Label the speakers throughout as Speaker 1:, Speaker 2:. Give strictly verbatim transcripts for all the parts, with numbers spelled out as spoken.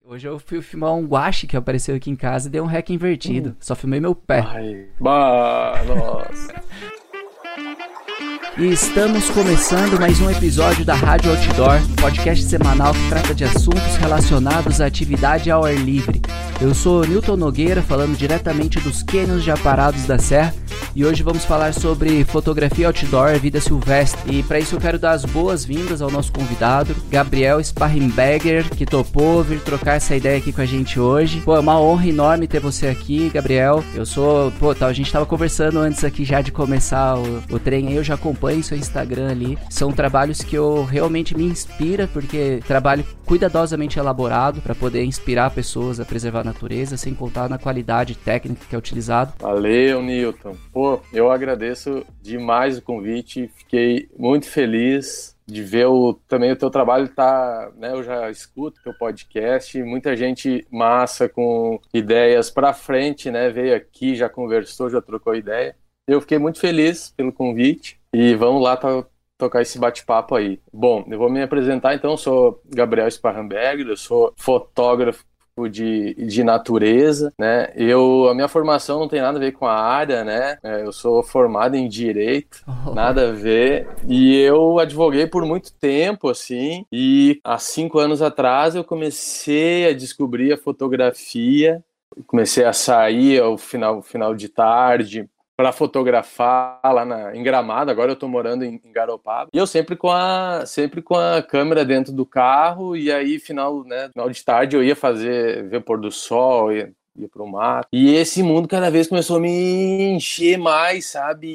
Speaker 1: Hoje eu fui filmar um guache que apareceu aqui em casa e deu um rec invertido. Hum. Só filmei meu pé.
Speaker 2: Ai, bah, nossa.
Speaker 1: E estamos começando mais um episódio da Rádio Outdoor, podcast semanal que trata de assuntos relacionados à atividade ao ar livre. Eu sou Newton Nogueira, falando diretamente dos cânions de Aparados da Serra, e hoje vamos falar sobre fotografia outdoor e vida silvestre. E para isso eu quero dar as boas-vindas ao nosso convidado, Gabriel Sparrenberger, que topou vir trocar essa ideia aqui com a gente hoje. Pô, é uma honra enorme ter você aqui, Gabriel. Eu sou... Pô, tá, a gente tava conversando antes aqui já de começar o, o trem aí, eu já acompanho seu Instagram ali. São trabalhos que eu realmente me inspira, porque trabalho cuidadosamente elaborado para poder inspirar pessoas a preservar a natureza, sem contar na qualidade técnica que é utilizado.
Speaker 2: Valeu, Newton. Pô, eu agradeço demais o convite, fiquei muito feliz de ver o, também o teu trabalho, tá, né, eu já escuto teu podcast, muita gente massa com ideias para frente, né, veio aqui, já conversou, já trocou ideia. Eu fiquei muito feliz pelo convite e vamos lá to- tocar esse bate-papo aí. Bom, eu vou me apresentar então, eu sou Gabriel Sparrenberger, eu sou fotógrafo de, de natureza, né? Eu, a minha formação não tem nada a ver com a área, né? É, eu sou formado em Direito, oh. nada a ver, e eu advoguei por muito tempo, assim, e há cinco anos atrás eu comecei a descobrir a fotografia, comecei a sair ao final, final de tarde para fotografar lá na, em Gramado. Agora eu tô morando em, em Garopaba. E eu sempre com a sempre com a câmera dentro do carro, e aí final, né, final de tarde eu ia fazer ver pôr do sol, ia, ia pro mar. E esse mundo cada vez começou a me encher mais, sabe?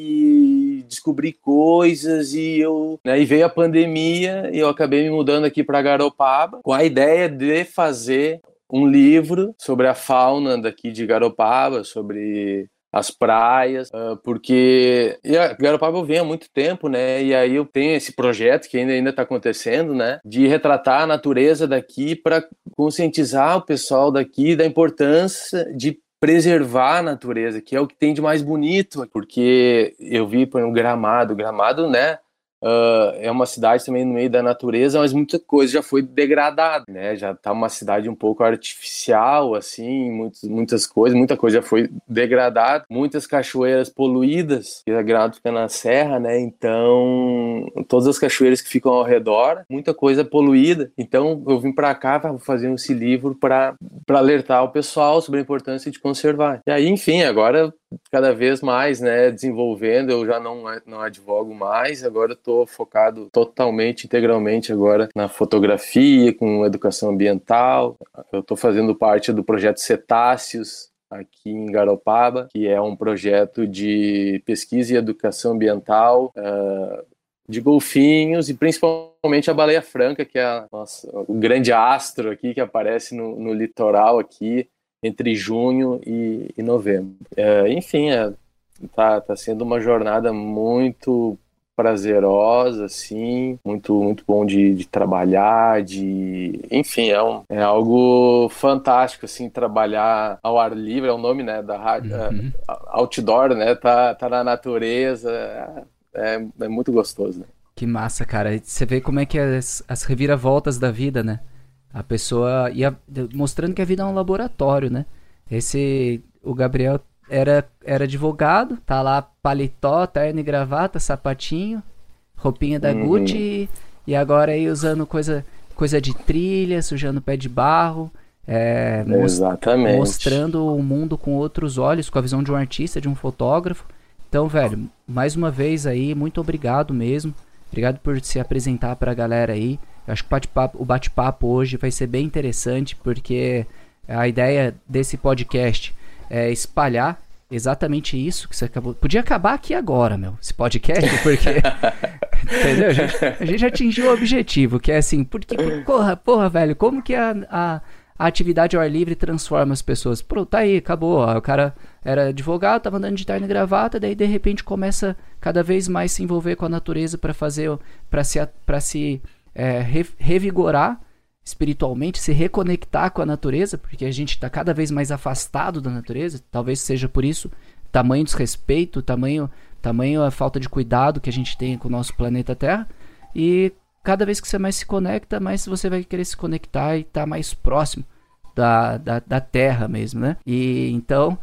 Speaker 2: E descobrir coisas, e eu, né, e veio a pandemia e eu acabei me mudando aqui para Garopaba com a ideia de fazer um livro sobre a fauna daqui de Garopaba, sobre as praias, porque a Garopaba eu venho há muito tempo, né, e aí eu tenho esse projeto que ainda ainda está acontecendo, né, de retratar a natureza daqui para conscientizar o pessoal daqui da importância de preservar a natureza, que é o que tem de mais bonito, porque eu vi, por exemplo, Gramado, Gramado, né, Uh, é uma cidade também no meio da natureza, mas muita coisa já foi degradada, né? Já tá uma cidade um pouco artificial, assim, muitas, muitas coisas, muita coisa já foi degradada, muitas cachoeiras poluídas, que a Gramado fica na serra, né? Então, todas as cachoeiras que ficam ao redor, muita coisa poluída. Então, eu vim para cá para fazer esse livro para para alertar o pessoal sobre a importância de conservar. E aí, enfim, agora cada vez mais, né, desenvolvendo, eu já não, não advogo mais, agora eu tô focado totalmente, integralmente agora na fotografia, com educação ambiental. Eu tô fazendo parte do projeto Cetáceos aqui em Garopaba, que é um projeto de pesquisa e educação ambiental uh, de golfinhos e principalmente a baleia franca, que é a, nossa, o grande astro aqui que aparece no, no litoral aqui, entre junho e, e novembro. É, enfim, é, tá, tá sendo uma jornada muito prazerosa, assim, muito, muito bom de, de trabalhar, de... Enfim, é, um, é algo fantástico, assim, trabalhar ao ar livre, é o nome, né, da rádio, uhum. é, outdoor, né, tá, tá na natureza, é, é muito gostoso, né?
Speaker 1: Que massa, cara. Você vê como é que é as, as reviravoltas da vida, né? A pessoa ia mostrando que a vida é um laboratório, né? Esse, o Gabriel era, era advogado, tá lá paletó, terno e gravata, sapatinho, roupinha da uhum. Gucci, e agora aí usando coisa, coisa de trilha, sujando pé de barro, é,
Speaker 2: Exatamente.
Speaker 1: mostrando o mundo com outros olhos, com a visão de um artista, de um fotógrafo. Então, velho, mais uma vez aí, muito obrigado mesmo. Obrigado por se apresentar pra galera aí. Eu acho que o bate-papo, o bate-papo hoje vai ser bem interessante, porque a ideia desse podcast é espalhar exatamente isso que você acabou... Podia acabar aqui agora, meu, esse podcast, porque... Entendeu? A gente, a gente atingiu o objetivo, que é assim, porque, porra, porra, velho, como que a, a, a atividade ao ar livre transforma as pessoas? Pronto, tá aí, acabou. Ó, o cara era advogado, tava andando de terno e gravata, daí de repente começa cada vez mais se envolver com a natureza para fazer, para se... Pra se É, re- revigorar espiritualmente, se reconectar com a natureza, porque a gente está cada vez mais afastado da natureza, talvez seja por isso, tamanho desrespeito, tamanho, tamanho a falta de cuidado que a gente tem com o nosso planeta Terra, e cada vez que você mais se conecta, mais você vai querer se conectar e estar tá mais próximo da, da, da Terra mesmo, né? E então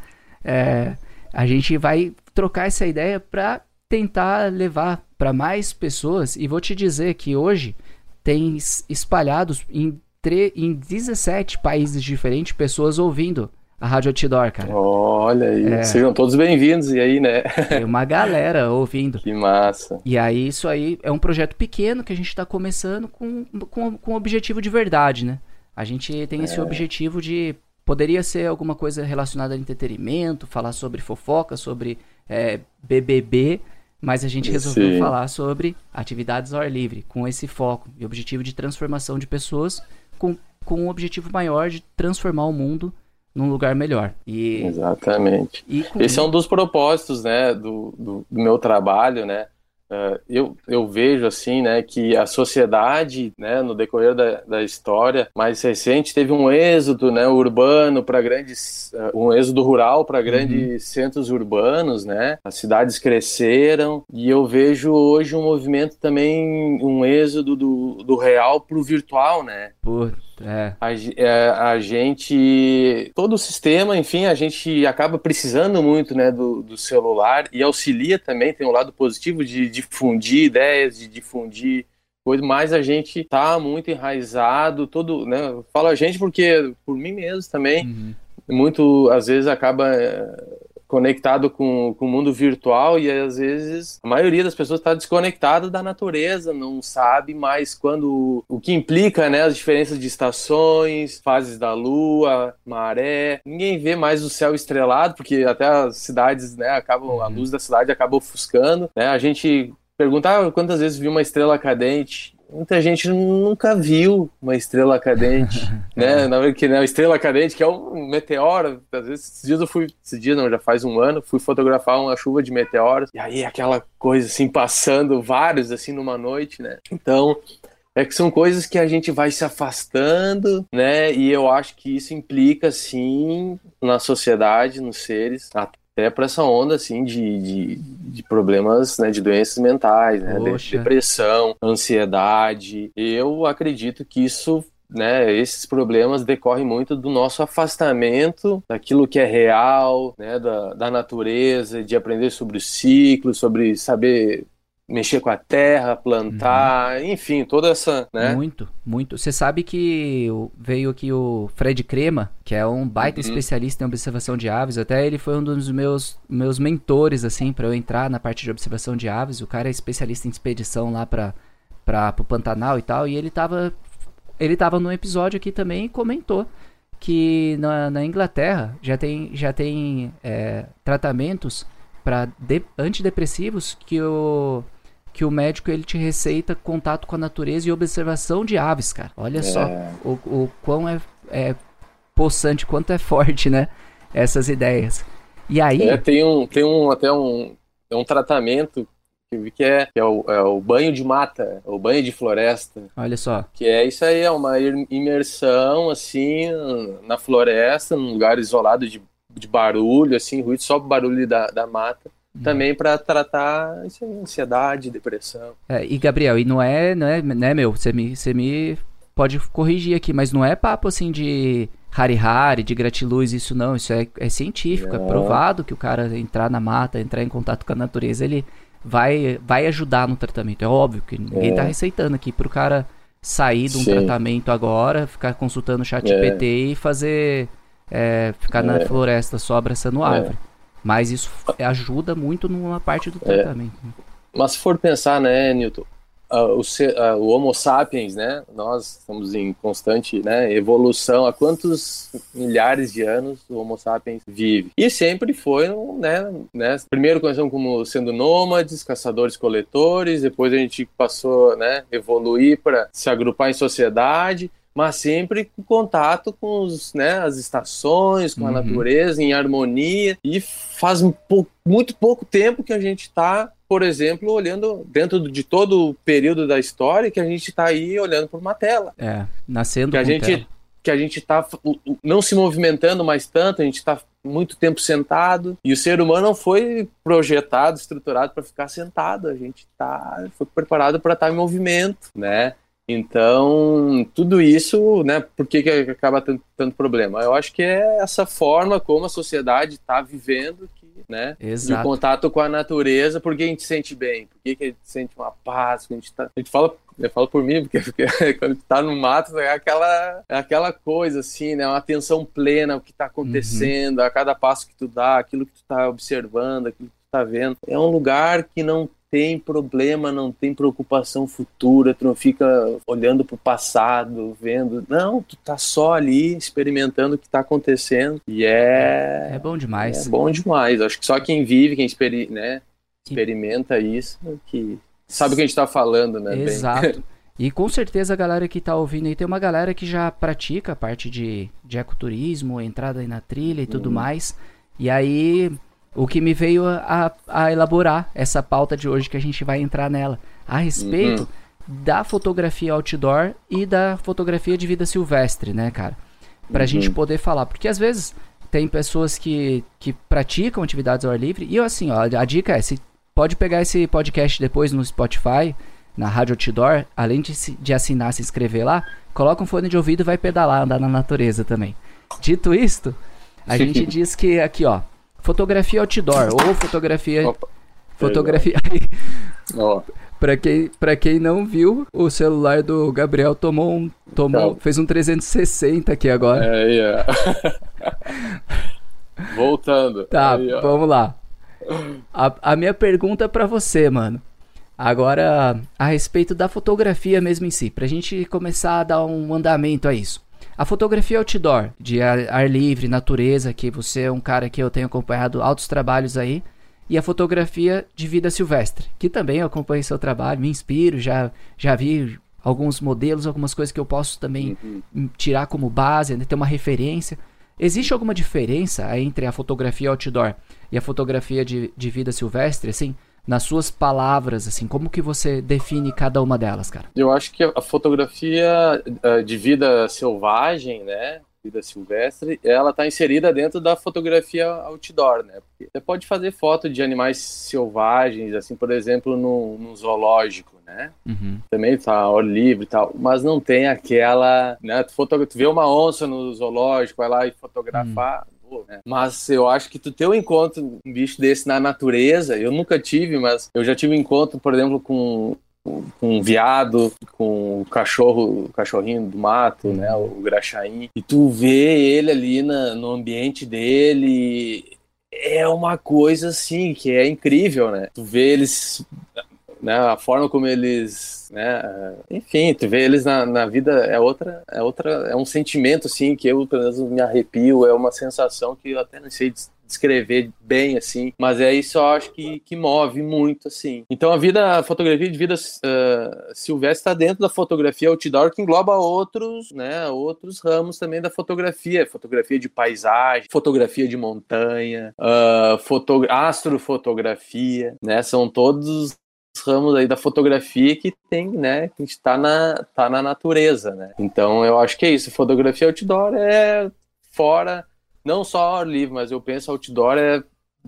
Speaker 1: é, a gente vai trocar essa ideia para tentar levar para mais pessoas, e vou te dizer que hoje tem espalhados em, tre- em dezessete países diferentes pessoas ouvindo a Rádio Outdoor, cara.
Speaker 2: Olha aí,
Speaker 1: É.
Speaker 2: Sejam todos bem-vindos, e aí, né?
Speaker 1: Tem uma galera ouvindo.
Speaker 2: Que massa.
Speaker 1: E aí, isso aí é um projeto pequeno que a gente está começando com, com, com objetivo de verdade, né? A gente tem esse é. objetivo de... Poderia ser alguma coisa relacionada a entretenimento, falar sobre fofoca, sobre é, B B B, mas a gente resolveu Sim. falar sobre atividades ao ar livre, com esse foco e objetivo de transformação de pessoas, com, com um objetivo maior de transformar o mundo num lugar melhor. E,
Speaker 2: Exatamente.
Speaker 1: E com...
Speaker 2: Esse é um dos propósitos, né, do, do, do meu trabalho, né? Uh, eu, eu vejo assim, né, que a sociedade, né, no decorrer da, da história mais recente teve um êxodo, né, urbano para grandes, uh, um êxodo rural para grandes uhum. centros urbanos, né, as cidades cresceram, e eu vejo hoje um movimento também, um êxodo do, do real para o virtual, né.
Speaker 1: Por... É.
Speaker 2: A, a gente, todo o sistema, enfim, a gente acaba precisando muito, né, do, do celular, e auxilia também, tem um lado positivo de difundir ideias, de difundir coisas, mas a gente tá muito enraizado, todo, né, eu falo a gente porque, por mim mesmo também, uhum. muito, às vezes acaba conectado com, com o mundo virtual, e às vezes a maioria das pessoas está desconectada da natureza, não sabe mais quando, o que implica, né, as diferenças de estações, fases da lua, maré, ninguém vê mais o céu estrelado, porque até as cidades, né, acabam, uhum. a luz da cidade acaba ofuscando, né, a gente pergunta ah, quantas vezes viu uma estrela cadente. Muita gente nunca viu uma estrela cadente, né? Na verdade, que né, a estrela cadente, que é um meteoro, às vezes, esses dias eu fui, esses dias não, já faz um ano, fui fotografar uma chuva de meteoros, e aí aquela coisa assim, passando vários assim numa noite, né? Então, é que são coisas que a gente vai se afastando, né? E eu acho que isso implica, sim, na sociedade, nos seres, até para essa onda assim de, de, de problemas, né, de doenças mentais, né, de depressão, ansiedade. Eu acredito que isso, né, esses problemas decorrem muito do nosso afastamento daquilo que é real, né, da, da natureza, de aprender sobre os ciclos, sobre saber mexer com a terra, plantar, uhum. enfim, toda essa, né?
Speaker 1: Muito, muito. Você sabe que veio aqui o Fred Crema, que é um baita uhum. especialista em observação de aves, até ele foi um dos meus, meus mentores, assim, para eu entrar na parte de observação de aves. O cara é especialista em expedição lá para para o Pantanal e tal, e ele tava, ele tava num episódio aqui também e comentou que na, na Inglaterra já tem, já tem é, tratamentos para antidepressivos que o que o médico ele te receita contato com a natureza e observação de aves, cara. Olha é. só o, o quão é, é possante, quanto é forte, né? Essas ideias. E aí...
Speaker 2: É, tem um, tem um, até um, é um tratamento que eu vi que é, que é, o, é o banho de mata, o banho de floresta.
Speaker 1: Olha só.
Speaker 2: Que é isso aí, é uma imersão, assim, na floresta, num lugar isolado de, de barulho, assim, ruído, só o barulho da, da mata. Também para tratar isso aí, ansiedade, depressão.
Speaker 1: É, e Gabriel, e não é, não é, né, meu, você me, você me pode corrigir aqui, mas não é papo assim de hari-hari, de gratiluz, isso não, isso é, é científico, é. é provado que o cara entrar na mata, entrar em contato com a natureza, ele vai, vai ajudar no tratamento. É óbvio que ninguém é. tá receitando aqui pro cara sair de um Sim. tratamento agora, ficar consultando o chat G P T é. e fazer, é, ficar é. na floresta só abraçando árvore. É. Mas isso ajuda muito numa parte do tratamento.
Speaker 2: É. Mas se for pensar, né, Newton, uh, o, uh, o Homo sapiens, né, nós estamos em constante, né, evolução. Há quantos milhares de anos o Homo sapiens vive? E sempre foi, né, né primeiro começamos como sendo nômades, caçadores-coletores, depois a gente passou, né, evoluir para se agrupar em sociedade, mas sempre com contato com os, né, as estações, com a uhum. natureza, em harmonia. E faz um pouco, muito pouco tempo que a gente está, por exemplo, olhando dentro de todo o período da história, que a gente está aí olhando por uma tela.
Speaker 1: É, nascendo
Speaker 2: que a
Speaker 1: com
Speaker 2: gente
Speaker 1: tela.
Speaker 2: Que a gente está não se movimentando mais tanto, a gente está muito tempo sentado, e o ser humano não foi projetado, estruturado para ficar sentado, a gente tá, foi preparado para estar em movimento, né? Então, tudo isso, né, por que, que acaba tendo tanto problema? Eu acho que é essa forma como a sociedade está vivendo, que, né, de contato com a natureza, porque a gente sente bem, porque que a gente sente uma paz, a gente, tá, a gente fala, eu falo por mim, porque, porque quando a gente tá no mato, é aquela, é aquela coisa assim, né, uma atenção plena ao que está acontecendo, uhum. a cada passo que tu dá, aquilo que tu tá observando, aquilo que tu tá vendo. É um lugar que não tem problema, não tem preocupação futura, tu não fica olhando pro passado, vendo, não, tu tá só ali experimentando o que tá acontecendo, e é...
Speaker 1: É bom demais.
Speaker 2: É bom demais, acho que só quem vive, quem experi... né, experimenta isso, que sabe o que a gente tá falando, né?
Speaker 1: Exato. E com certeza a galera que tá ouvindo aí, tem uma galera que já pratica a parte de, de ecoturismo, entrada aí na trilha e tudo uhum. mais, e aí... O que me veio a, a elaborar essa pauta de hoje, que a gente vai entrar nela, a respeito uhum. da fotografia outdoor e da fotografia de vida silvestre, né, cara? Pra uhum. gente poder falar, porque às vezes tem pessoas que, que praticam atividades ao ar livre, e eu assim, ó, a dica é, você pode pegar esse podcast depois no Spotify, na Rádio Outdoor, além de, de assinar, se inscrever lá, coloca um fone de ouvido e vai pedalar, andar na natureza também. Dito isto, a gente diz que aqui, ó, fotografia outdoor ou fotografia Opa, fotografia oh. para quem para quem não viu, o celular do Gabriel tomou um tomou fez um trezentos e sessenta aqui agora.
Speaker 2: É, yeah. Voltando.
Speaker 1: Tá, aí, vamos lá. A, a minha pergunta para você, mano. Agora a respeito da fotografia mesmo em si, pra gente começar a dar um andamento a isso. A fotografia outdoor, de ar, ar livre, natureza, que você é um cara que eu tenho acompanhado altos trabalhos aí, e a fotografia de vida silvestre, que também eu acompanho seu trabalho, me inspiro, já, já vi alguns modelos, algumas coisas que eu posso também uhum. tirar como base, né, ter uma referência. Existe alguma diferença entre a fotografia outdoor e a fotografia de, de vida silvestre, assim? Nas suas palavras, assim, como que você define cada uma delas, cara?
Speaker 2: Eu acho que a fotografia uh, de vida selvagem, né, vida silvestre, ela está inserida dentro da fotografia outdoor, né? Porque você pode fazer foto de animais selvagens, assim, por exemplo, no, no zoológico, né? Uhum. Também tá ao ar livre e tal, mas não tem aquela, né? Tu, fotogra- tu vê uma onça no zoológico, vai lá e fotografar. Uhum. Mas eu acho que tu ter um encontro com um bicho desse na natureza, eu nunca tive, mas eu já tive um encontro, por exemplo, com, com um veado, com o cachorro, o cachorrinho do mato, uhum. né, o graxaim, e tu vê ele ali na, no ambiente dele, é uma coisa assim que é incrível, né? Tu vê eles, né, a forma como eles, né, enfim, tu vê eles na, na vida é outra, é outra, é um sentimento assim que eu pelo menos me arrepio, é uma sensação que eu até não sei descrever bem assim, mas é isso eu acho que, que move muito assim. Então a vida, a fotografia de vida uh, silvestre está dentro da fotografia outdoor, que engloba outros, né, outros ramos também da fotografia, fotografia de paisagem, fotografia de montanha, uh, foto, astrofotografia, né, são todos ramos aí da fotografia que tem, né, que a gente tá na, tá na natureza, né, então eu acho que é isso, fotografia outdoor é fora, não só ao ar livre, mas eu penso outdoor é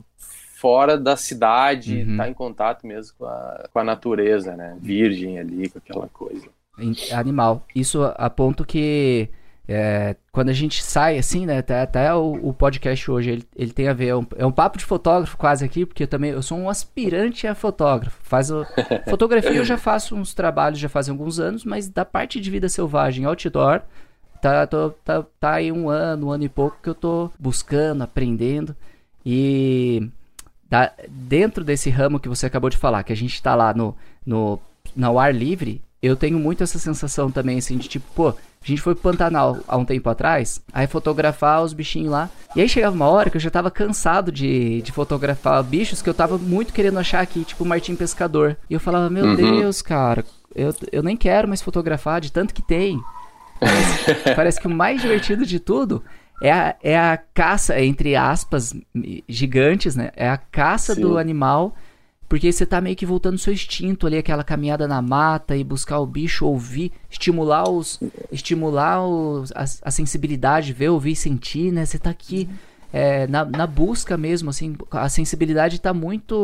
Speaker 2: fora da cidade, uhum. tá em contato mesmo com a, com a natureza, né, virgem ali, com aquela coisa.
Speaker 1: Animal, isso a ponto que é, quando a gente sai assim, né, até, até o, o podcast hoje, ele, ele tem a ver, é um, é um papo de fotógrafo quase aqui, porque eu também, eu sou um aspirante a fotógrafo, faz o, fotografia eu já faço uns trabalhos, já fazem alguns anos, mas da parte de vida selvagem, outdoor, tá, tô, tá, tá aí um ano, um ano e pouco que eu tô buscando, aprendendo, e da, dentro desse ramo que você acabou de falar, que a gente tá lá no, no, no ar livre, eu tenho muito essa sensação também, assim, de tipo, pô, a gente foi pro Pantanal há um tempo atrás, aí fotografar os bichinhos lá. E aí chegava uma hora que eu já tava cansado de, de fotografar bichos que eu tava muito querendo achar aqui, tipo o Martim Pescador. E eu falava, meu uhum. Deus, cara, eu, eu nem quero mais fotografar de tanto que tem. Parece, parece que o mais divertido de tudo é a, é a caça, entre aspas, gigantes, né? É a caça Sim. do animal. Porque você tá meio que voltando ao seu instinto ali, aquela caminhada na mata e buscar o bicho, ouvir, estimular os, estimular os, a, a sensibilidade, ver, ouvir, sentir, né? Você tá aqui é, na, na busca mesmo, assim, a sensibilidade tá muito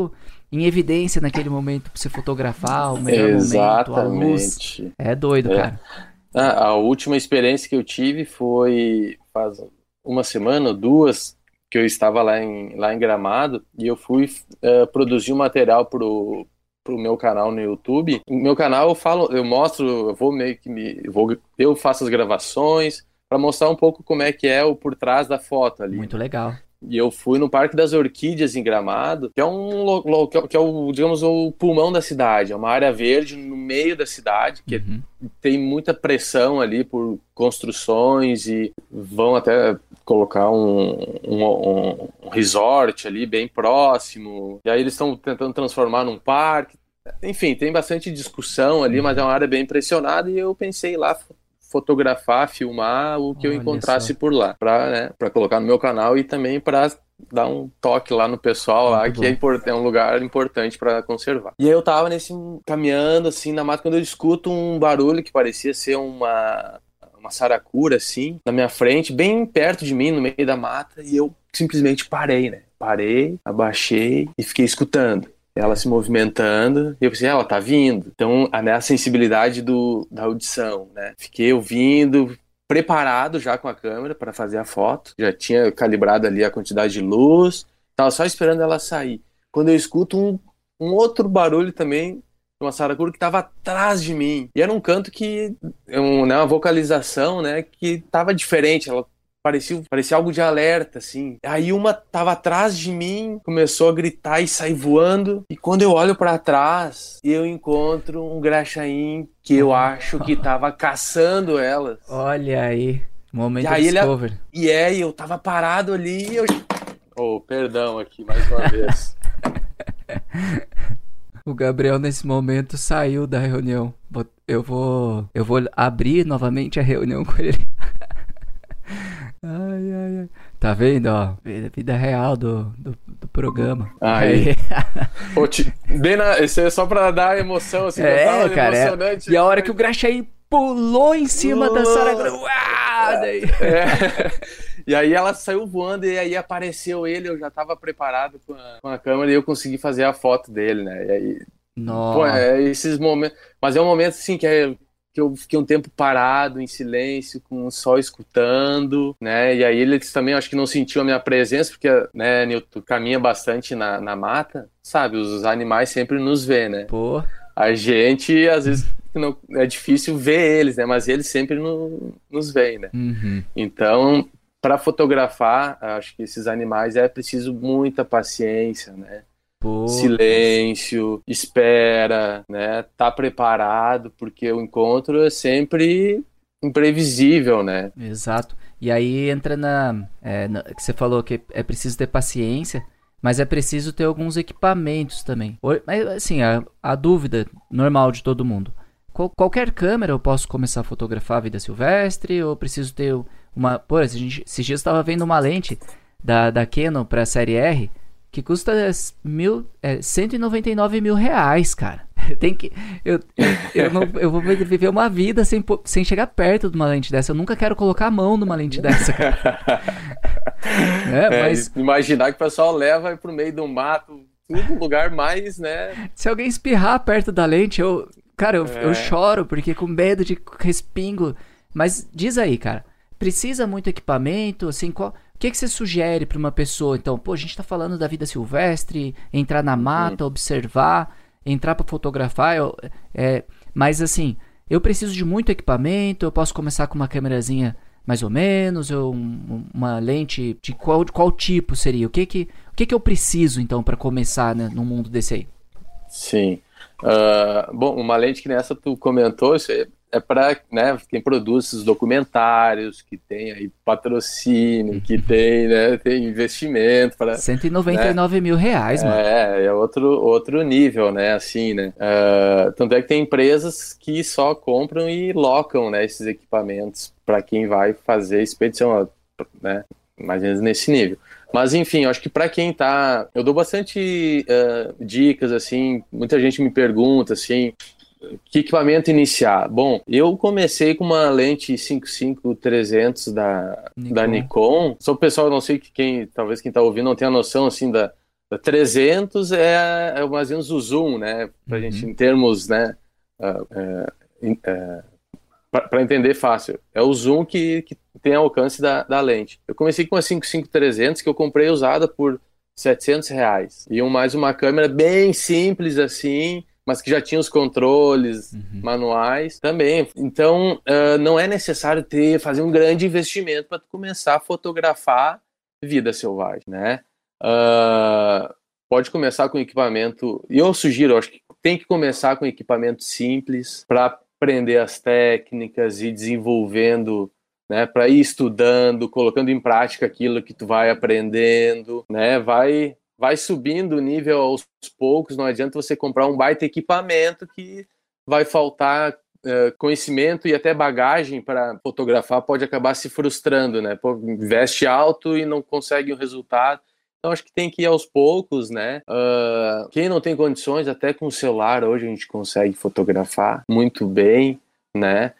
Speaker 1: em evidência naquele momento pra você fotografar, o melhor
Speaker 2: Exatamente.
Speaker 1: momento, a luz. É doido,
Speaker 2: É.
Speaker 1: cara.
Speaker 2: Ah, a última experiência que eu tive foi faz uma semana ou duas que eu estava lá em, lá em Gramado e eu fui uh, produzir um material pro, pro meu canal no YouTube. No meu canal eu falo, eu mostro, eu vou meio que me, eu, vou, eu faço as gravações para mostrar um pouco como é que é o por trás da foto ali.
Speaker 1: Muito legal.
Speaker 2: E eu fui no Parque das Orquídeas em Gramado, que é um lo- que é, que é o, digamos, o pulmão da cidade. É uma área verde no meio da cidade, que
Speaker 1: Uhum.
Speaker 2: tem muita pressão ali por construções e vão até colocar um, um, um, um resort ali bem próximo. E aí eles estão tentando transformar num parque. Enfim, tem bastante discussão ali, mas é uma área bem pressionada e eu pensei lá fotografar, filmar o que eu
Speaker 1: Olha
Speaker 2: encontrasse
Speaker 1: só.
Speaker 2: por lá, para, né, para colocar no meu canal e também para dar um toque lá no pessoal lá,
Speaker 1: Muito
Speaker 2: que
Speaker 1: bom.
Speaker 2: é, import- é um lugar importante para conservar. E aí eu tava nesse caminhando assim na mata quando eu escuto um barulho que parecia ser uma uma saracura assim na minha frente, bem perto de mim, no meio da mata, e eu simplesmente parei, né? Parei, abaixei e fiquei escutando. Ela se movimentando, e eu pensei, ah, ela tá vindo. Então, a, né, a sensibilidade do, da audição, né? Fiquei ouvindo, preparado já com a câmera para fazer a foto. Já tinha calibrado ali a quantidade de luz. Tava só esperando ela sair. Quando eu escuto um, um outro barulho também, uma saracura que tava atrás de mim. E era um canto que, um, né, uma vocalização, né, que tava diferente. Ela Parecia, parecia algo de alerta, assim. Aí uma tava atrás de mim, começou a gritar e sair voando. E quando eu olho pra trás, eu encontro um graxaim que eu acho que tava caçando elas.
Speaker 1: Olha aí. Momento
Speaker 2: E aí ele...
Speaker 1: Discovery.
Speaker 2: E é, e eu tava parado ali e eu... Oh, perdão aqui, mais uma vez.
Speaker 1: O Gabriel, nesse momento, saiu da reunião. Eu vou, eu vou abrir novamente a reunião com ele. Ai, ai, ai. Tá vendo, ó? Vida real do, do, do programa.
Speaker 2: Aí. Pô, te, bem na, isso é só pra dar emoção, assim.
Speaker 1: É, cara. É. E a hora que o Graxaí pulou em cima uh, da Saragura. Daí.
Speaker 2: É. E aí ela saiu voando e aí apareceu ele. Eu já tava preparado com a, com a câmera e eu consegui fazer a foto dele, né? E aí.
Speaker 1: Nossa.
Speaker 2: Pô, é esses momentos. Mas é um momento, assim, que é. Que eu fiquei um tempo parado, em silêncio, com o sol escutando, né? E aí eles também acho que não sentiam a minha presença, porque, né, Nilton, caminha bastante na, na mata, sabe? Os animais sempre nos vê, né?
Speaker 1: Pô.
Speaker 2: A gente, às vezes, não, é difícil ver eles, né? Mas eles sempre no, nos veem, né?
Speaker 1: Uhum.
Speaker 2: Então, para fotografar, acho que esses animais é preciso muita paciência, né?
Speaker 1: Pô.
Speaker 2: Silêncio, espera, né? Tá preparado, porque o encontro é sempre imprevisível, né?
Speaker 1: Exato. E aí entra na, é, na que você falou que é preciso ter paciência, mas é preciso ter alguns equipamentos também. Mas assim, a, a dúvida normal de todo mundo: Qual, qualquer câmera eu posso começar a fotografar a vida silvestre, ou preciso ter uma... Pô, esses dias eu estava vendo uma lente da, da Canon para a série R que custa mil, é, cento e noventa e nove mil reais, cara. Tem que, eu, eu, eu, não, eu vou viver uma vida sem, sem chegar perto de uma lente dessa. Eu nunca quero colocar a mão numa lente dessa, cara. É, mas...
Speaker 2: é, imaginar que o pessoal leva pro meio do mato, tudo lugar mais, né?
Speaker 1: Se alguém espirrar perto da lente, eu... Cara, eu, é. eu choro, porque com medo de respingo. Mas diz aí, cara, precisa muito equipamento, assim, qual... O que, que você sugere para uma pessoa? Então, pô, a gente tá falando da vida silvestre, entrar na mata, uhum. observar, entrar para fotografar, eu, é, mas assim, eu preciso de muito equipamento, eu posso começar com uma câmerazinha mais ou menos, eu, um, uma lente de qual, de qual tipo seria? O que que, o que, que eu preciso, então, para começar, né, no mundo desse aí?
Speaker 2: Sim. Uh, bom, uma lente que nessa tu comentou, isso é, é para, né, quem produz esses documentários, que tem aí patrocínio, que tem, né, tem investimento para
Speaker 1: cento e noventa e nove, né, mil reais, mano.
Speaker 2: É, é outro, outro nível, né, assim, né. Uh, tanto é que tem empresas que só compram e locam, né, esses equipamentos para quem vai fazer expedição, né, mais ou menos nesse nível. Mas, enfim, eu acho que para quem tá... Eu dou bastante uh, dicas, assim, muita gente me pergunta, assim, que equipamento iniciar? Bom, eu comecei com uma lente cinco cinco trezentos da Nikon. da Nikon. Só o pessoal, não sei que quem, talvez quem tá ouvindo não tenha noção, assim, da, trezentos é, é mais ou menos o zoom, né? Pra
Speaker 1: Uhum.
Speaker 2: gente, em termos, né? Uh, é, é, para entender fácil. É o zoom que, que tem alcance da, da lente. Eu comecei com a cinquenta e cinco trezentos que eu comprei usada por setecentos reais. E um, mais uma câmera bem simples assim, mas que já tinha os controles uhum. manuais também. Então, uh, não é necessário ter, fazer um grande investimento para começar a fotografar vida selvagem, né? Uh, pode começar com equipamento, e eu sugiro, eu acho que tem que começar com equipamento simples para aprender as técnicas e desenvolvendo, né, para ir estudando, colocando em prática aquilo que tu vai aprendendo, né, vai, vai subindo o nível aos poucos. Não adianta você comprar um baita equipamento que vai faltar uh, conhecimento e até bagagem para fotografar, pode acabar se frustrando, né, pô, investe alto e não consegue o resultado. Então, acho que tem que ir aos poucos, né? Uh, quem não tem condições, até com o celular, hoje a gente consegue fotografar muito bem, né?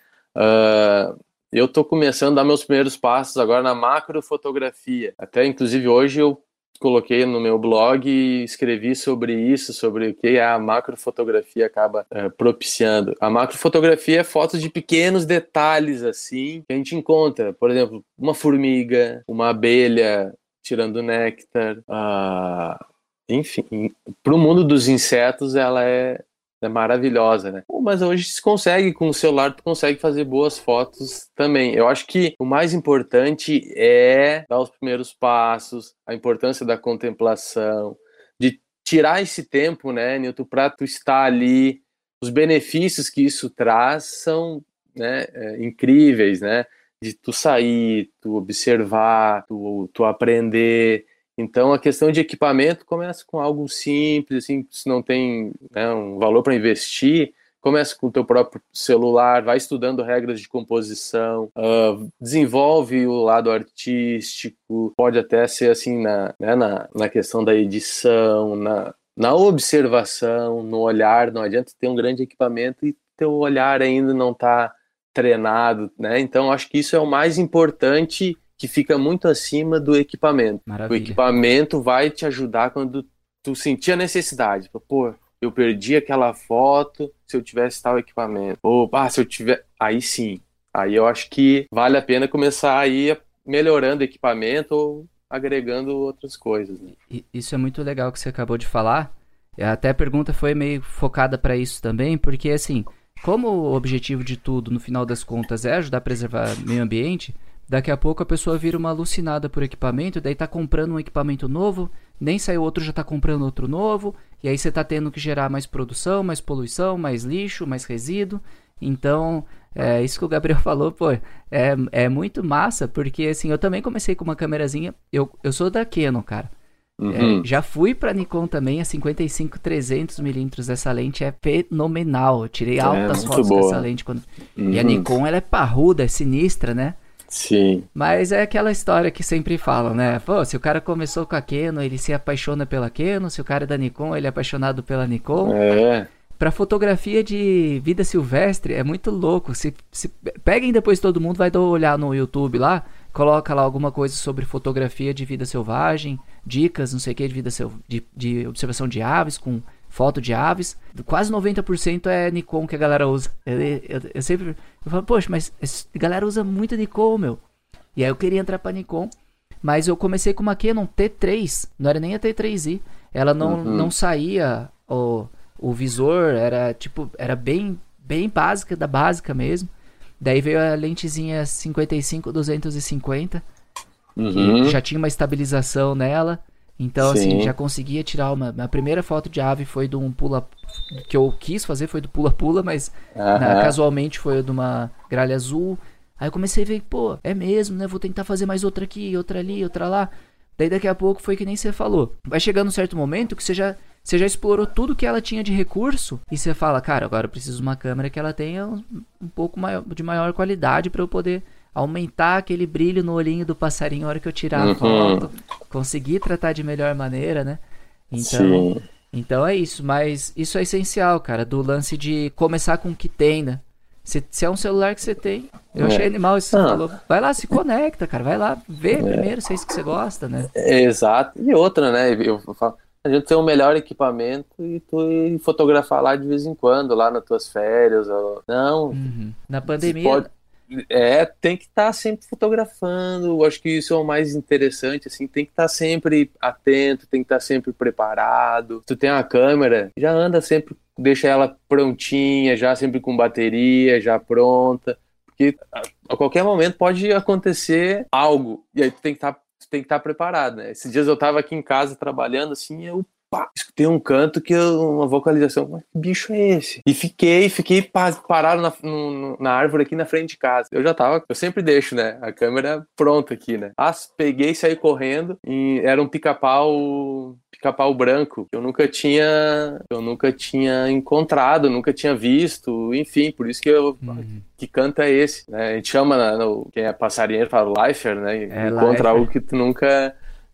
Speaker 2: Uh, eu tô começando a dar meus primeiros passos agora na macrofotografia. Até, inclusive, hoje eu coloquei no meu blog e escrevi sobre isso, sobre o que a macrofotografia acaba uh, propiciando. A macrofotografia é fotos de pequenos detalhes, assim, que a gente encontra. Por exemplo, uma formiga, uma abelha tirando néctar, uh, enfim, para o mundo dos insetos ela é, é maravilhosa, né? Mas hoje se consegue, com o celular tu consegue fazer boas fotos também. Eu acho que o mais importante é dar os primeiros passos, a importância da contemplação, de tirar esse tempo, né, Nilton, para tu estar ali. Os benefícios que isso traz são, né, é, incríveis, né? De tu sair, tu observar, tu, tu aprender. Então, a questão de equipamento começa com algo simples, assim, se não tem, né, um valor para investir, começa com o teu próprio celular, vai estudando regras de composição, uh, desenvolve o lado artístico, pode até ser assim na, né, na, na questão da edição, na, na observação, no olhar. Não adianta ter um grande equipamento e teu olhar ainda não está treinado, né? Então acho que isso é o mais importante, que fica muito acima do equipamento. Maravilha. O equipamento vai te ajudar quando tu sentir a necessidade. Pô, eu perdi aquela foto, se eu tivesse tal equipamento. Ou, ah, se eu tiver... Aí sim. Aí eu acho que vale a pena começar a ir melhorando o equipamento ou agregando outras coisas. Né?
Speaker 1: Isso é muito legal que você acabou de falar. Até a pergunta foi meio focada para isso também, porque assim... Como o objetivo de tudo, no final das contas, é ajudar a preservar o meio ambiente, daqui a pouco a pessoa vira uma alucinada por equipamento, daí tá comprando um equipamento novo, nem saiu outro, já tá comprando outro novo, e aí você tá tendo que gerar mais produção, mais poluição, mais lixo, mais resíduo. Então, é, isso que o Gabriel falou, pô, é, é muito massa, porque assim, eu também comecei com uma câmerazinha, eu, eu sou da Canon, cara. Uhum. É, já fui pra Nikon também, a cinquenta e cinco trezentos milímetros. Essa lente é fenomenal. Eu tirei altas é, fotos dessa lente. Quando... Uhum. E a Nikon, ela é parruda, é sinistra, né?
Speaker 2: Sim.
Speaker 1: Mas é aquela história que sempre falam, né? Pô, se o cara começou com a Canon, ele se apaixona pela Canon. Se o cara é da Nikon, ele é apaixonado pela Nikon.
Speaker 2: É.
Speaker 1: Pra fotografia de vida silvestre, é muito louco. Se, se... Peguem depois, todo mundo vai dar uma olhada no YouTube lá. Coloca lá alguma coisa sobre fotografia de vida selvagem, dicas, não sei o que, de, vida sel... de, de observação de aves, com foto de aves. Quase noventa por cento é Nikon que a galera usa. Eu, eu, eu sempre eu falo, poxa, mas a galera usa muito Nikon, meu. E aí eu queria entrar pra Nikon, mas eu comecei com uma Canon T três, não era nem a T três i. Ela não, uhum. não saía, o, o visor era tipo, era bem, bem básica, da básica mesmo. Daí veio a lentezinha cinquenta e cinco duzentos e cinquenta,
Speaker 2: uhum.
Speaker 1: que já tinha uma estabilização nela. Então, Sim. assim, já conseguia tirar uma... A primeira foto de ave foi de um pula... Que eu quis fazer foi do pula-pula, mas
Speaker 2: uhum.
Speaker 1: na, casualmente foi de uma gralha azul. Aí eu comecei a ver, pô, é mesmo, né? Vou tentar fazer mais outra aqui, outra ali, outra lá. Daí daqui a pouco foi que nem você falou. Vai chegando um certo momento que você já... Você já explorou tudo que ela tinha de recurso e você fala, cara, agora eu preciso de uma câmera que ela tenha um, um pouco maior, de maior qualidade para eu poder aumentar aquele brilho no olhinho do passarinho na hora que eu tirar a foto, uhum. conseguir tratar de melhor maneira, né? Então,
Speaker 2: Sim.
Speaker 1: então é isso, mas isso é essencial, cara, do lance de começar com o que tem, né? Se, se é um celular que você tem, eu é. achei animal isso que você ah. falou. Vai lá, se conecta, cara, vai lá ver é. primeiro se é isso que você gosta, né?
Speaker 2: É, exato. E outra, né, eu falo... adianta ter um melhor equipamento e tu ir fotografar lá de vez em quando, lá nas tuas férias. Ou... Não,
Speaker 1: Uhum. Na pandemia...
Speaker 2: pode... É, tem que estar sempre fotografando. Eu acho que isso é o mais interessante, assim, tem que estar sempre atento, tem que estar sempre preparado. Tu tem uma câmera, já anda sempre, deixa ela prontinha, já sempre com bateria, já pronta, porque a, a qualquer momento pode acontecer algo, e aí tu tem que estar, tu tem que estar preparado, né? Esses dias eu tava aqui em casa trabalhando, assim, eu pá, escutei um canto que eu, uma vocalização, mas que bicho é esse? E fiquei, fiquei pa- parado na, no- na árvore aqui na frente de casa. Eu já tava, eu sempre deixo, né, a câmera pronta aqui, né. Ah, peguei e saí correndo e era um pica-pau, pica-pau branco, que eu nunca tinha, eu nunca tinha encontrado, nunca tinha visto, enfim, por isso que eu,
Speaker 1: Uhum.
Speaker 2: que canto é esse, né? A gente chama, no, quem é passarinheiro fala lifer, né,
Speaker 1: É,
Speaker 2: encontra
Speaker 1: lifer.
Speaker 2: algo que tu nunca...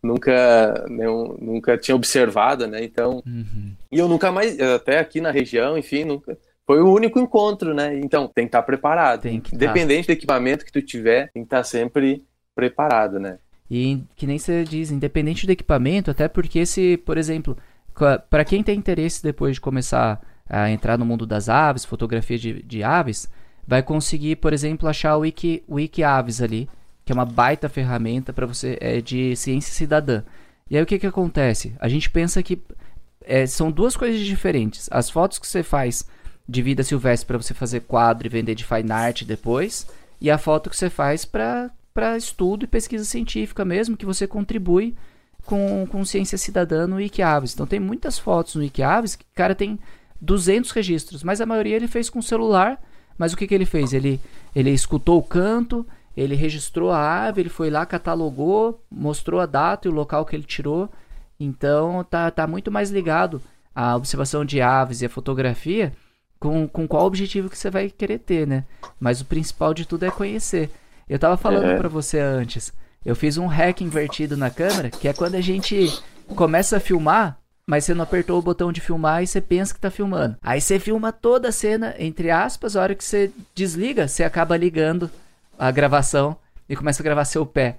Speaker 2: Nunca, nenhum, nunca tinha observado, né? Então,
Speaker 1: Uhum.
Speaker 2: e eu nunca mais, até aqui na região, enfim, nunca. Foi o único encontro, né? Então, tem que estar preparado.
Speaker 1: Tem que tá.
Speaker 2: Independente do equipamento que tu tiver, tem que estar sempre preparado, né?
Speaker 1: E que nem você diz, independente do equipamento, até porque se, por exemplo, para quem tem interesse depois de começar a entrar no mundo das aves, fotografia de, de aves, vai conseguir, por exemplo, achar o Wiki, o Wiki Aves ali, que é uma baita ferramenta para você, é de ciência cidadã. E aí o que que acontece? A gente pensa que é, são duas coisas diferentes. As fotos que você faz de vida silvestre para você fazer quadro e vender de fine art depois, e a foto que você faz para para estudo e pesquisa científica mesmo, que você contribui com, com ciência cidadã no Wikiaves. Então tem muitas fotos no Wikiaves que o cara tem duzentos registros, mas a maioria ele fez com celular. Mas o que que ele fez? Ele, ele escutou o canto, ele registrou a ave, ele foi lá, catalogou, mostrou a data e o local que ele tirou. Então tá, tá muito mais ligado à observação de aves e à fotografia com, com qual objetivo que você vai querer ter, né? Mas o principal de tudo é conhecer. Eu tava falando
Speaker 2: É.
Speaker 1: pra você antes, eu fiz um hack invertido na câmera, que é quando a gente começa a filmar, mas você não apertou o botão de filmar e você pensa que tá filmando. Aí você filma toda a cena, entre aspas, a hora que você desliga, você acaba ligando a gravação e começa a gravar seu pé.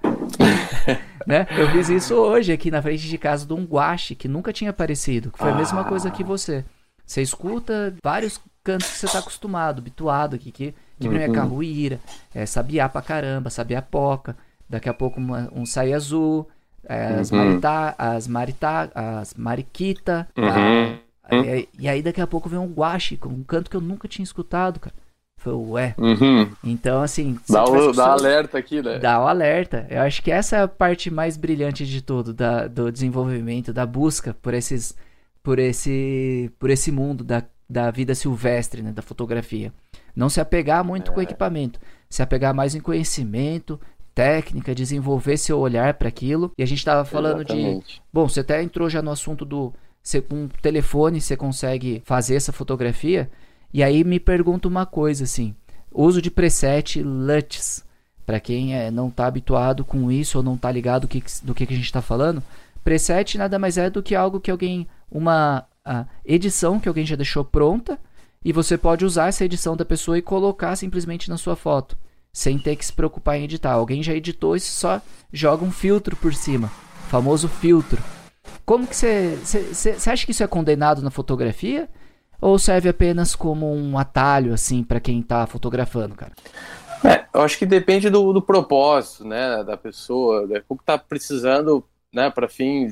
Speaker 1: Né? Eu fiz isso hoje aqui na frente de casa de um guache que nunca tinha aparecido, que foi a mesma coisa que você. Você escuta vários cantos que você tá acostumado, habituado aqui, que, que uhum. é carruíra, é sabiá pra caramba, sabiá-poca, daqui a pouco uma, um saia azul, é, as
Speaker 2: uhum.
Speaker 1: maritá, as maritá, as mariquita,
Speaker 2: uhum.
Speaker 1: a, e, e aí daqui a pouco vem um guache, um canto que eu nunca tinha escutado, cara. Foi o ué.
Speaker 2: Uhum.
Speaker 1: Então, assim...
Speaker 2: Dá o dá alerta aqui, né?
Speaker 1: Dá o alerta. Eu acho que essa é a parte mais brilhante de tudo, da, do desenvolvimento, da busca por esses... Por esse, por esse mundo da, da vida silvestre, né, da fotografia. Não se apegar muito é. com o equipamento, se apegar mais em conhecimento, técnica, desenvolver seu olhar para aquilo. E a gente estava falando Exatamente. de... Bom, você até entrou já no assunto do... Você, com um telefone você consegue fazer essa fotografia. E aí me pergunta uma coisa, assim. Uso de preset L U T s. Para quem é, não está habituado com isso ou não está ligado do que, do que a gente está falando... Preset nada mais é do que algo que alguém... Uma a edição que alguém já deixou pronta e você pode usar essa edição da pessoa e colocar simplesmente na sua foto, sem ter que se preocupar em editar. Alguém já editou e só joga um filtro por cima, famoso filtro. Como que você... Você acha que isso é condenado na fotografia? Ou serve apenas como um atalho, assim, para quem tá fotografando, cara?
Speaker 2: É, eu acho que depende do, do propósito, né, da pessoa, né, como tá precisando... Né, para fins,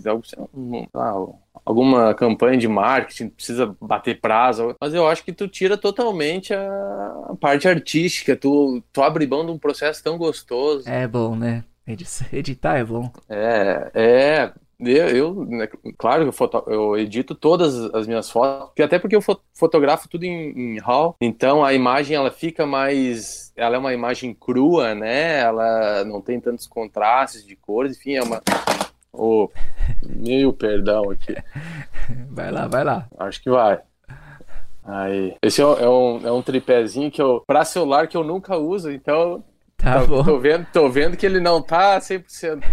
Speaker 2: alguma campanha de marketing, precisa bater prazo, mas eu acho que tu tira totalmente a parte artística, tu, tu abre mão de um processo tão gostoso.
Speaker 1: É bom, né? Editar é bom.
Speaker 2: É, é, eu, eu né, claro que eu, foto, eu edito todas as minhas fotos, até porque eu fotografo tudo em, em RAW, então a imagem ela fica mais, ela é uma imagem crua, né, ela não tem tantos contrastes de cores, enfim, é uma... Oh, meu perdão aqui.
Speaker 1: Vai lá, vai lá.
Speaker 2: Acho que vai. Aí. Esse é um, é um tripézinho que eu, pra celular que eu nunca uso, então
Speaker 1: tá
Speaker 2: tô,
Speaker 1: bom.
Speaker 2: Tô, vendo, tô vendo que ele não tá cem por cento.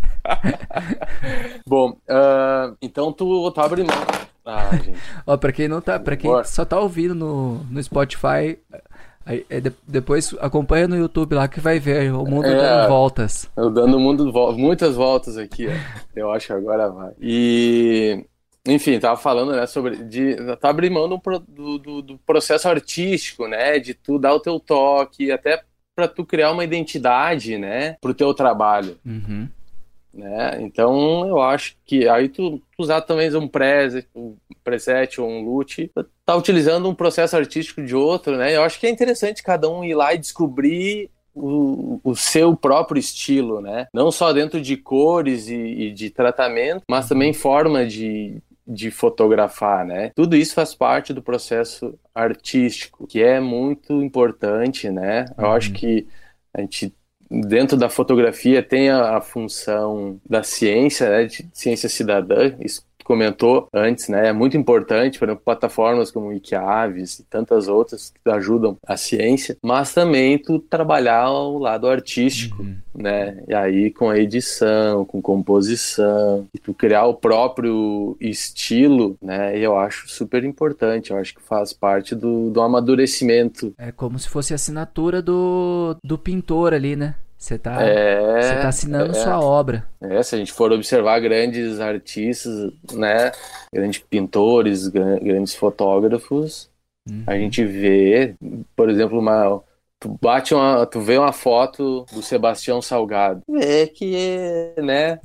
Speaker 2: Bom, uh, então tu, tu abre mão. Ah, gente.
Speaker 1: Ó, pra quem não tá, pra quem Bora. só tá ouvindo no, no Spotify... Aí, é de, depois acompanha no YouTube lá que vai ver o mundo é, dando voltas.
Speaker 2: Eu dando o mundo muitas voltas aqui, ó. Eu acho que agora vai. E enfim, tava falando, né, sobre de tá abrindo mão do, pro- do, do- do processo artístico, né, de tu dar o teu toque, até para tu criar uma identidade, né, pro teu trabalho,
Speaker 1: Uhum.
Speaker 2: né? Então, eu acho que aí tu, tu usar também um preset, um preset ou um lute, tá utilizando um processo artístico de outro, né? Eu acho que é interessante cada um ir lá e descobrir o, o seu próprio estilo, né? Não só dentro de cores e, e de tratamento, mas também forma de, de fotografar, né? Tudo isso faz parte do processo artístico, que é muito importante, né? Eu acho
Speaker 1: Uhum.
Speaker 2: que a gente dentro da fotografia tem a, a função da ciência, né, de ciência cidadã, isso que tu comentou antes, né, é muito importante, por exemplo, plataformas como o Wikiaves e tantas outras que ajudam a ciência, mas também tu trabalhar o lado artístico,
Speaker 1: Uhum.
Speaker 2: né, e aí com a edição, com composição, e tu criar o próprio estilo, né, eu acho super importante, eu acho que faz parte do, do amadurecimento.
Speaker 1: É como se fosse a assinatura do, do pintor ali, né? Você tá, você tá
Speaker 2: É,
Speaker 1: assinando
Speaker 2: é,
Speaker 1: sua obra.
Speaker 2: É, se a gente for observar grandes artistas, né, grandes pintores, gran- grandes fotógrafos, a
Speaker 1: Uhum.
Speaker 2: gente vê, por exemplo, uma, tu bate uma, tu vê uma foto do Sebastião Salgado, vê que é, né,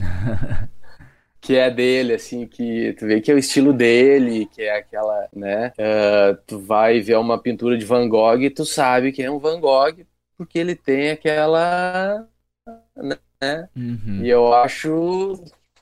Speaker 2: que é dele, assim, que tu vê que é o estilo dele, que é aquela, né, ah, tu vai ver uma pintura de Van Gogh e tu sabe que é um Van Gogh porque ele tem aquela, né?
Speaker 1: Uhum.
Speaker 2: E eu acho,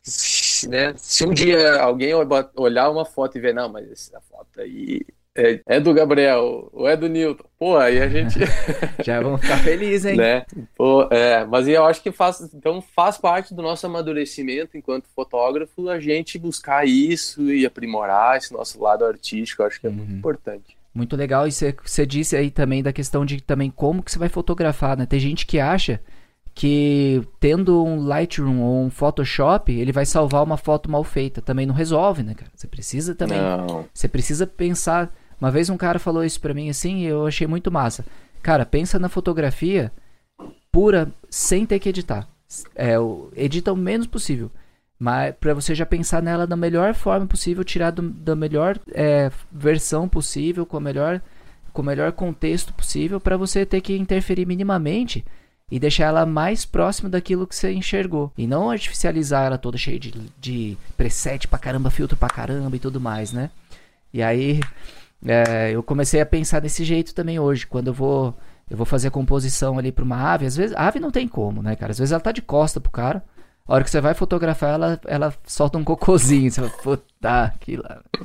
Speaker 2: né? Se um dia alguém olhar uma foto e ver, não, mas essa foto aí é, é do Gabriel ou é do Newton, pô, aí a gente,
Speaker 1: Já vão ficar felizes, hein?
Speaker 2: né? Pô, é, mas eu acho que faz, então faz parte do nosso amadurecimento enquanto fotógrafo a gente buscar isso e aprimorar esse nosso lado artístico, eu acho que é muito
Speaker 1: Uhum.
Speaker 2: importante.
Speaker 1: Muito legal. E você você disse aí também da questão de também como que você vai fotografar, né? Tem gente que acha que tendo um Lightroom ou um Photoshop, ele vai salvar uma foto mal feita. Também não resolve, né, cara? Você precisa também.
Speaker 2: Não.
Speaker 1: Você precisa pensar. Uma vez um cara falou isso pra mim assim e eu achei muito massa. Cara, pensa na fotografia pura sem ter que editar. É, o- edita o menos possível. Mas para você já pensar nela da melhor forma possível, tirar do, da melhor é, versão possível, com a melhor, com o melhor contexto possível, para você ter que interferir minimamente e deixar ela mais próxima daquilo que você enxergou. E não artificializar ela toda cheia de, de preset pra caramba, filtro pra caramba e tudo mais, né? E aí é, eu comecei a pensar desse jeito também hoje, quando eu vou eu vou fazer a composição ali pra uma ave, às vezes, a ave não tem como, né, cara? Às vezes ela tá de costa pro cara, a hora que você vai fotografar ela, ela solta um cocôzinho, você fala, puta, aquilo.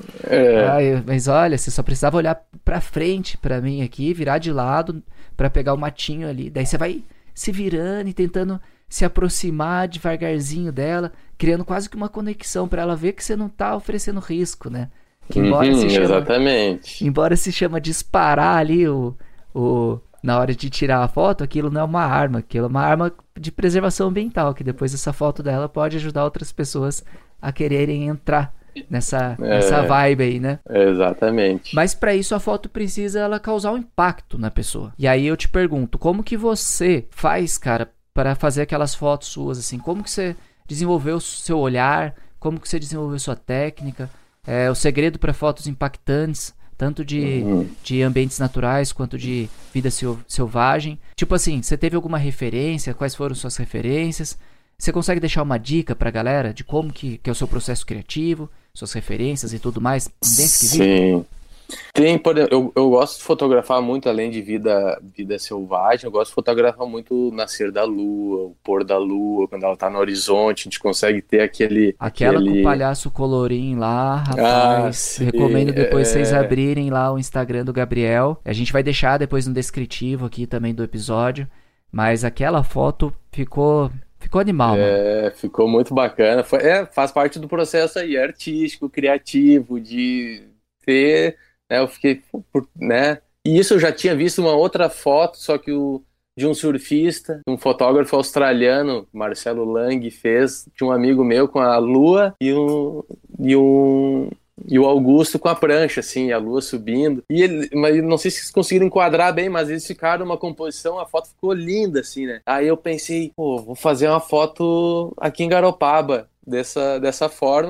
Speaker 2: É,
Speaker 1: Ai, mas olha, você só precisava olhar pra frente pra mim aqui, virar de lado pra pegar o matinho ali, daí você vai se virando e tentando se aproximar devagarzinho dela, criando quase que uma conexão pra ela ver que você não tá oferecendo risco, né? Que embora se
Speaker 2: uhum,
Speaker 1: chama
Speaker 2: exatamente.
Speaker 1: Embora se chama disparar ali o, o, na hora de tirar a foto, aquilo não é uma arma, aquilo é uma arma de preservação ambiental, que depois essa foto dela pode ajudar outras pessoas a quererem entrar nessa, nessa
Speaker 2: É,
Speaker 1: vibe aí, né?
Speaker 2: exatamente.
Speaker 1: Mas para isso a foto precisa ela causar um impacto na pessoa. E aí eu te pergunto, como que você faz, cara, para fazer aquelas fotos suas assim? Como que você desenvolveu o seu olhar? Como que você desenvolveu sua técnica? É, o segredo para fotos impactantes, tanto de,
Speaker 2: Uhum.
Speaker 1: de ambientes naturais quanto de vida sil- selvagem. Tipo assim, você teve alguma referência? Quais foram suas referências? Você consegue deixar uma dica pra galera de como que, que é o seu processo criativo, suas referências e tudo mais nesse quesito?
Speaker 2: Sim. Tem, por exemplo, eu, eu gosto de fotografar muito além de vida, vida selvagem, eu gosto de fotografar muito o nascer da lua, o pôr da lua, quando ela tá no horizonte, a gente consegue ter aquele,
Speaker 1: Aquela com o
Speaker 2: aquele...
Speaker 1: palhaço colorim lá,
Speaker 2: Ah,
Speaker 1: rapaz.
Speaker 2: sim,
Speaker 1: Recomendo depois vocês
Speaker 2: é,
Speaker 1: abrirem lá o Instagram do Gabriel. A gente vai deixar depois no descritivo aqui também do episódio. Mas aquela foto ficou, ficou animal, mano.
Speaker 2: é, ficou muito bacana. Foi, é, faz parte do processo aí, artístico, criativo, de ter, né, eu fiquei, por- né, e isso eu já tinha visto uma outra foto, só que o, de um surfista, um fotógrafo australiano, Marcelo Lang, fez de um amigo meu com a lua e um, e um e o Augusto com a prancha, assim, a lua subindo. E ele, mas não sei se vocês conseguiram enquadrar bem, mas eles ficaram numa composição, a foto ficou linda, assim, né? Aí eu pensei, pô, vou fazer uma foto aqui em Garopaba, dessa, dessa forma,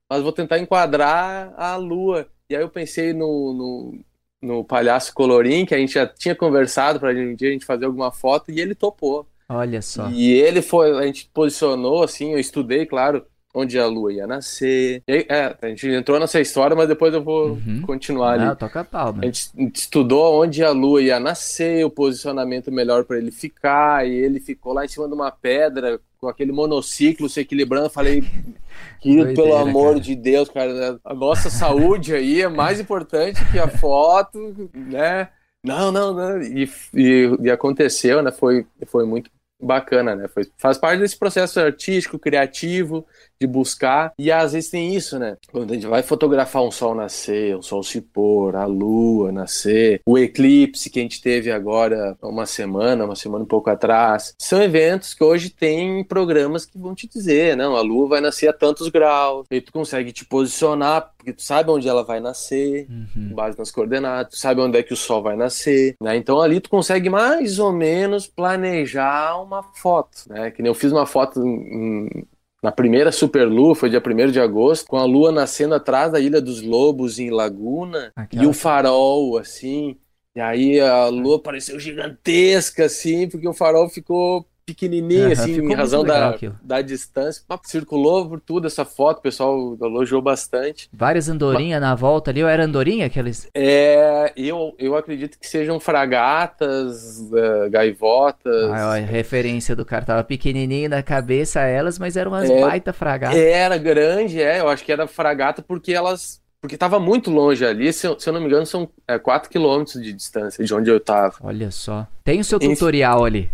Speaker 2: mas vou tentar enquadrar a lua. E aí eu pensei no, no, no Palhaço Colorim, que a gente já tinha conversado para um dia a gente fazer alguma foto, e ele topou.
Speaker 1: Olha só.
Speaker 2: E ele foi, a gente posicionou assim, eu estudei, claro, onde a lua ia nascer. E aí, é, a gente entrou nessa história, mas depois eu vou
Speaker 1: Uhum.
Speaker 2: continuar ali.
Speaker 1: Não, toca a pau,
Speaker 2: A
Speaker 1: mano.
Speaker 2: gente, a gente estudou onde a lua ia nascer, o posicionamento melhor para ele ficar, e ele ficou lá em cima de uma pedra, com aquele monociclo se equilibrando. Eu falei, querido, pelo
Speaker 1: Doideira,
Speaker 2: amor
Speaker 1: cara.
Speaker 2: de Deus, cara, a nossa saúde aí é mais importante que a foto, né? Não, não, não. E, e, e aconteceu, né? Foi, foi muito bacana, né? Foi, faz parte desse processo artístico, criativo, de buscar. E às vezes tem isso, né? Quando a gente vai fotografar um sol nascer, um sol se pôr, a lua nascer, o eclipse que a gente teve agora há uma semana, uma semana e um pouco atrás. São eventos que hoje tem programas que vão te dizer, não, a lua vai nascer a tantos graus. E tu consegue te posicionar, porque tu sabe onde ela vai nascer,
Speaker 1: Uhum.
Speaker 2: com base nas coordenadas, tu sabe onde é que o sol vai nascer, né? Então ali tu consegue mais ou menos planejar uma foto, né? Que nem eu fiz uma foto em, na primeira superlua, foi dia primeiro de agosto, com a lua nascendo atrás da Ilha dos Lobos, em Laguna,
Speaker 1: Aquela-
Speaker 2: e o farol, assim, e aí a lua pareceu gigantesca, assim, porque o farol ficou pequenininho,
Speaker 1: Aham,
Speaker 2: assim,
Speaker 1: ficou
Speaker 2: em
Speaker 1: muito
Speaker 2: razão
Speaker 1: legal
Speaker 2: da,
Speaker 1: aquilo.
Speaker 2: da distância. Mas circulou por tudo essa foto, o pessoal elogiou bastante.
Speaker 1: Várias andorinhas na volta ali. Ou era andorinha aqueles?
Speaker 2: É, eu, eu acredito que sejam fragatas, eh, gaivotas.
Speaker 1: Ah, ó, a referência do cara. Tava pequenininho na cabeça elas, mas eram umas
Speaker 2: É,
Speaker 1: baita fragatas.
Speaker 2: Era grande, é, eu acho que era fragata porque elas... Porque estava muito longe ali, se eu, se eu não me engano, são é, quatro quilômetros de distância de onde eu estava.
Speaker 1: Olha só. Tem o seu
Speaker 2: Enfim.
Speaker 1: tutorial ali.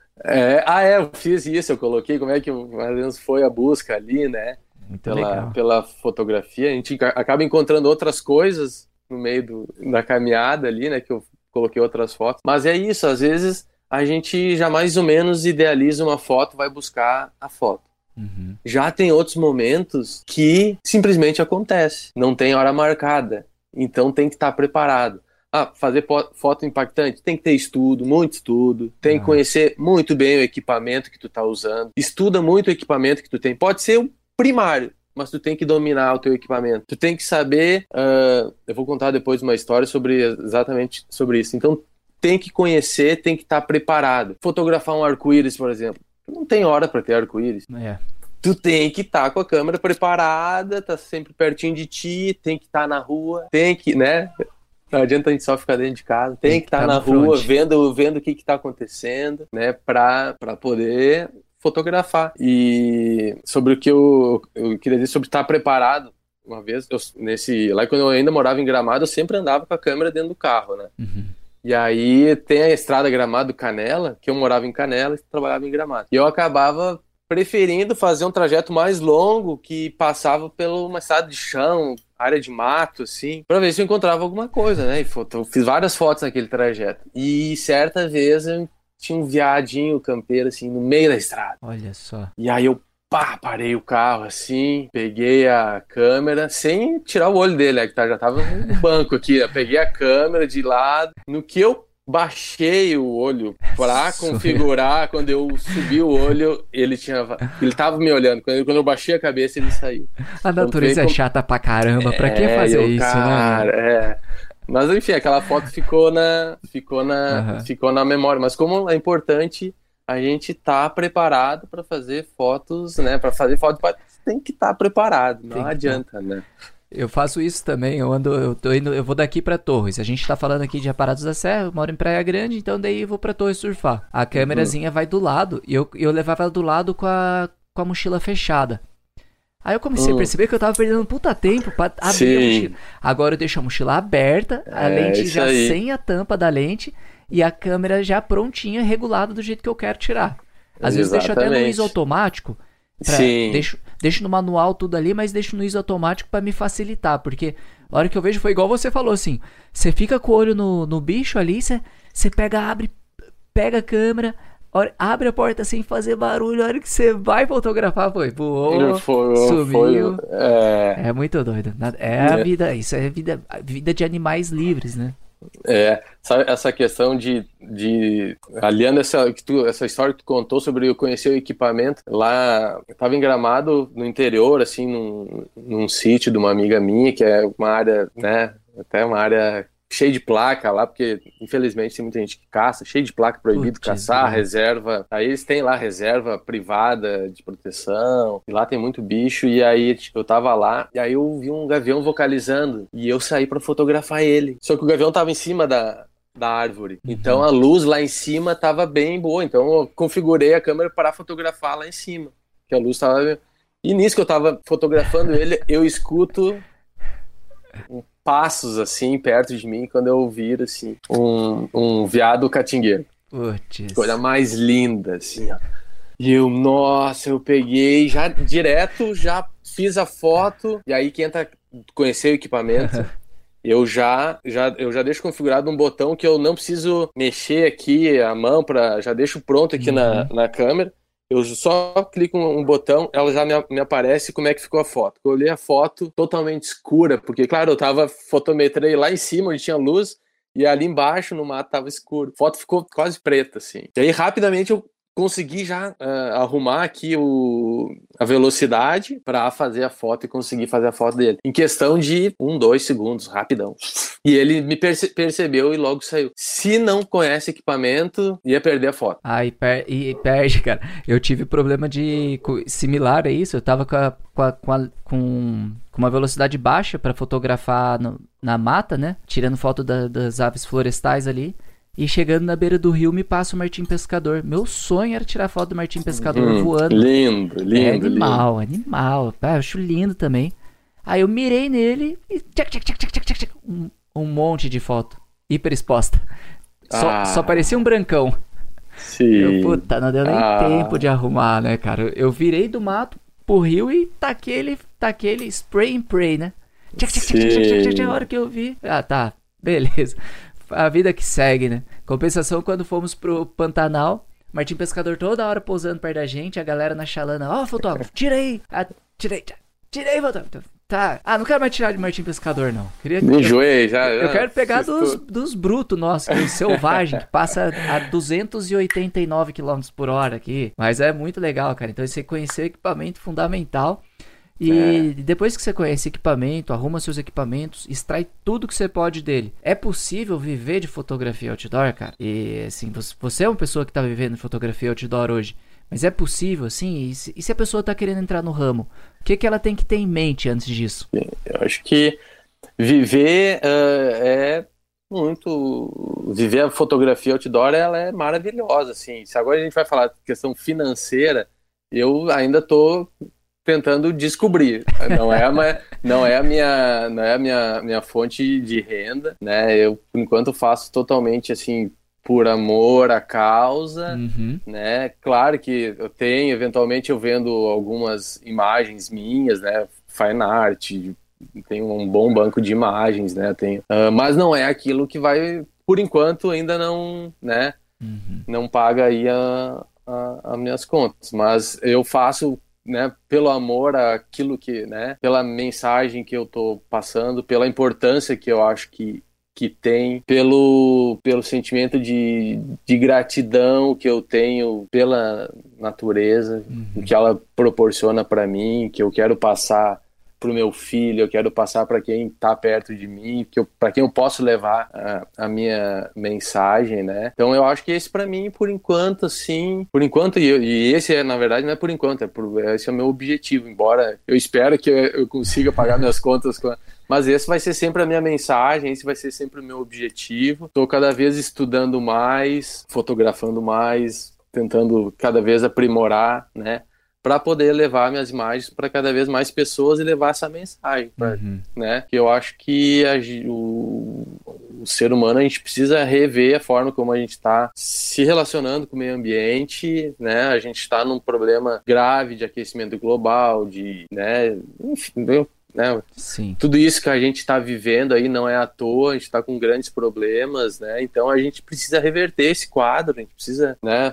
Speaker 2: É, ah, é, eu fiz isso, eu coloquei como é que mais ou menos foi a busca ali, né?
Speaker 1: Muito
Speaker 2: Pela,
Speaker 1: legal.
Speaker 2: pela fotografia. A gente ca- acaba encontrando outras coisas no meio do, da caminhada ali, né? Que eu coloquei outras fotos. Mas é isso, às vezes a gente já mais ou menos idealiza uma foto, vai buscar a foto.
Speaker 1: Uhum.
Speaker 2: Já tem outros momentos que simplesmente acontece, não tem hora marcada, então tem que estar preparado. Ah, fazer po- foto impactante, tem que ter estudo, muito estudo, tem que
Speaker 1: Ah.
Speaker 2: conhecer muito bem o equipamento que tu tá usando, estuda muito o equipamento que tu tem, pode ser o primário, mas tu tem que dominar o teu equipamento, tu tem que saber, uh, eu vou contar depois uma história sobre exatamente sobre isso, então tem que conhecer, tem que estar preparado. Fotografar um arco-íris, por exemplo, não tem hora para ter arco-íris.
Speaker 1: É.
Speaker 2: Tu tem que estar com a câmera preparada, tá sempre pertinho de ti, tem que estar na rua, tem que, né? Não adianta a gente só ficar dentro de casa, tem, tem que estar tá na rua, vendo, vendo o que está acontecendo, né? Para poder fotografar. E sobre o que eu, eu queria dizer sobre estar preparado, uma vez, eu, nesse, lá quando eu ainda morava em Gramado, eu sempre andava com a câmera dentro do carro, né?
Speaker 1: Uhum.
Speaker 2: E aí tem a estrada Gramado Canela, que eu morava em Canela e trabalhava em Gramado. E eu acabava preferindo fazer um trajeto mais longo que passava por uma estrada de chão, área de mato, assim, pra ver se eu encontrava alguma coisa, né? E eu fiz várias fotos naquele trajeto. E certa vez eu tinha um viadinho campeiro, assim, no meio da estrada.
Speaker 1: Olha só.
Speaker 2: E aí eu, pá, parei o carro, assim, peguei a câmera, sem tirar o olho dele, né? Que já tava no banco aqui, eu peguei a câmera de lado. No que eu baixei o olho pra configurar, quando eu subi o olho, ele tinha, ele tava me olhando. Quando eu, quando eu baixei a cabeça, ele saiu.
Speaker 1: A natureza então, é chata pra caramba, pra que
Speaker 2: é,
Speaker 1: fazer
Speaker 2: eu,
Speaker 1: isso,
Speaker 2: cara,
Speaker 1: né?
Speaker 2: É. Mas enfim, aquela foto ficou na, ficou na, uhum. ficou na memória. Mas como é importante a gente estar tá preparado para fazer fotos, né? Para fazer foto, tem que estar tá preparado, não tem adianta, tá. né?
Speaker 1: Eu faço isso também, eu ando, eu tô indo, eu vou daqui pra Torres. A gente tá falando aqui de Aparados da Serra, eu moro em Praia Grande, então daí eu vou pra Torres surfar. A câmerazinha uhum. vai do lado, e eu, eu levava ela do lado com a, com a mochila fechada. Aí eu comecei uhum. a perceber que eu tava perdendo um puta tempo pra abrir Sim. a mochila. Agora eu deixo a mochila aberta, a é, lente já aí. sem a tampa da lente, e a câmera já prontinha, regulada do jeito que eu quero tirar. Às Exatamente. vezes eu deixo até no ISO automático. Pra, Sim. Deixo, deixo no manual tudo ali, mas deixo no ISO automático pra me facilitar, porque a hora que eu vejo foi igual você falou, assim, você fica com o olho no, no bicho ali, você, você pega, abre, pega a câmera, hora, abre a porta sem fazer barulho, a hora que você vai fotografar, foi, voou, foi, sumiu, foi, é... é muito doido, é a vida, isso é vida, a vida de animais livres, né?
Speaker 2: É, sabe, essa questão de, de aliando essa, que tu, essa história que tu contou sobre eu conhecer o equipamento, lá eu tava em Gramado, no interior, assim, num, num sítio de uma amiga minha, que é uma área, né, até uma área cheia de placa lá, porque infelizmente tem muita gente que caça, cheio de placa, proibido
Speaker 1: Putz,
Speaker 2: caçar,
Speaker 1: grilo.
Speaker 2: reserva, aí eles têm lá reserva privada de proteção, e lá tem muito bicho, e aí tipo, eu tava lá, e aí eu vi um gavião vocalizando, e eu saí pra fotografar ele, só que o gavião tava em cima da, da árvore, então
Speaker 1: Uhum.
Speaker 2: a luz lá em cima tava bem boa, então eu configurei a câmera para fotografar lá em cima, que a luz tava... E nisso que eu tava fotografando ele, eu escuto passos assim perto de mim quando eu viro assim um, um veado catingueiro. Coisa
Speaker 1: Putz.
Speaker 2: mais linda assim, ó. E eu, nossa, eu peguei já direto, já fiz a foto e aí quem entra conhecer o equipamento, eu já já eu já deixo configurado um botão que eu não preciso mexer aqui a mão para já deixo pronto aqui na,
Speaker 1: Uhum.
Speaker 2: na câmera. Eu só clico um botão, ela já me, me aparece como é que ficou a foto. Eu olhei a foto totalmente escura, porque, claro, eu tava fotometrei lá em cima, onde tinha luz, e ali embaixo no mato tava escuro. A foto ficou quase preta, assim. E aí, rapidamente, eu consegui já uh, arrumar aqui o, a velocidade para fazer a foto e conseguir fazer a foto dele. Em questão de um, dois segundos, rapidão. E ele me perce- percebeu e logo saiu. Se não conhece equipamento, ia perder a foto.
Speaker 1: Ah, e, per e perde, cara. Eu tive problema de co- similar a isso. Eu tava com, a, com, a, com, a- com- com uma velocidade baixa pra fotografar no- na mata, né? Tirando foto da- das aves florestais ali. E chegando na beira do rio, me passa o Martim Pescador. Meu sonho era tirar foto do Martim Pescador
Speaker 2: Hum,
Speaker 1: voando.
Speaker 2: lindo,
Speaker 1: É
Speaker 2: lindo, lindo.
Speaker 1: animal, animal. Ah, eu acho lindo também. Aí eu mirei nele e tchac, tchac, tchac, tchac, tchac, tchac, um, um monte de foto. Hiper exposta. Só, só parecia um
Speaker 2: Ah,
Speaker 1: brancão. Eu,
Speaker 2: sim.
Speaker 1: puta, não deu nem tempo
Speaker 2: Ah,
Speaker 1: de arrumar, né, cara? Eu virei do mato pro rio e taquei ele, taquei ele spray and pray, né? Tchac, tchac, tchac, tchac, tchac, tchac, tchac, a
Speaker 2: sim.
Speaker 1: hora que eu vi. Ah, tá, beleza. A vida que segue, né? Compensação, quando fomos pro Pantanal, Martim Pescador toda hora pousando perto da gente, a galera na chalana, ó, oh, fotógrafo, tira aí. Ah, tirei, tirei, fotógrafo. Tá. Ah, não quero mais tirar de Martim Pescador, não. Queria,
Speaker 2: Me
Speaker 1: eu,
Speaker 2: enjoei já.
Speaker 1: eu
Speaker 2: já
Speaker 1: quero pegar dos,
Speaker 2: ficou-
Speaker 1: dos brutos nossos, dos selvagem, que passa a duzentos e oitenta e nove quilômetros por hora aqui. Mas é muito legal, cara. Então você conhecer o equipamento fundamental.
Speaker 2: É,
Speaker 1: E depois que você conhece equipamento, arruma seus equipamentos, extrai tudo que você pode dele. É possível viver de fotografia outdoor, cara? E assim, você é uma pessoa que tá vivendo de fotografia outdoor hoje. Mas é possível, assim? E se, e se a pessoa tá querendo entrar no ramo? O que, que ela tem que ter em mente antes disso?
Speaker 2: eu acho que viver ah, é muito. Viver a fotografia outdoor, ela é maravilhosa, assim. Se agora a gente vai falar de questão financeira, eu ainda tô tentando descobrir. Não é a, ma- não é a minha, não é a minha, minha fonte de renda, né? Eu, por enquanto, faço totalmente assim por amor à causa,
Speaker 1: Uhum,
Speaker 2: né? Claro que eu tenho, eventualmente eu vendo algumas imagens minhas, né? Fine art, tenho um bom banco de imagens, né? Tenho, ah, mas não é aquilo que vai, por enquanto, ainda não, né?
Speaker 1: uhum,
Speaker 2: Não paga aí a, a, as minhas contas, mas eu faço, né, pelo amor àquilo que, né, pela mensagem que eu tô passando, pela importância que eu acho que, que tem, pelo, pelo sentimento de, de gratidão que eu tenho pela natureza, o
Speaker 1: uhum.
Speaker 2: que ela proporciona para mim, que eu quero passar para o meu filho, eu quero passar para quem está perto de mim, que para quem eu posso levar a, a minha mensagem, né? Então eu acho que esse para mim, por enquanto, assim, por enquanto, e, e esse é, na verdade, não é por enquanto, é por, esse é o meu objetivo, embora eu espero que eu, eu consiga pagar minhas contas com a, mas esse vai ser sempre a minha mensagem, esse vai ser sempre o meu objetivo. Estou cada vez estudando mais, fotografando mais, tentando cada vez aprimorar, né? Para poder levar minhas imagens para cada vez mais pessoas e levar essa mensagem, pra,
Speaker 1: Uhum.
Speaker 2: né? Que eu acho que a, o, o ser humano, a gente precisa rever a forma como a gente está se relacionando com o meio ambiente, né? A gente está num problema grave de aquecimento global, de, né? Enfim, né?
Speaker 1: Sim.
Speaker 2: Tudo isso que a gente está vivendo aí não é à toa, a gente está com grandes problemas, né? Então a gente precisa reverter esse quadro, a gente precisa, né?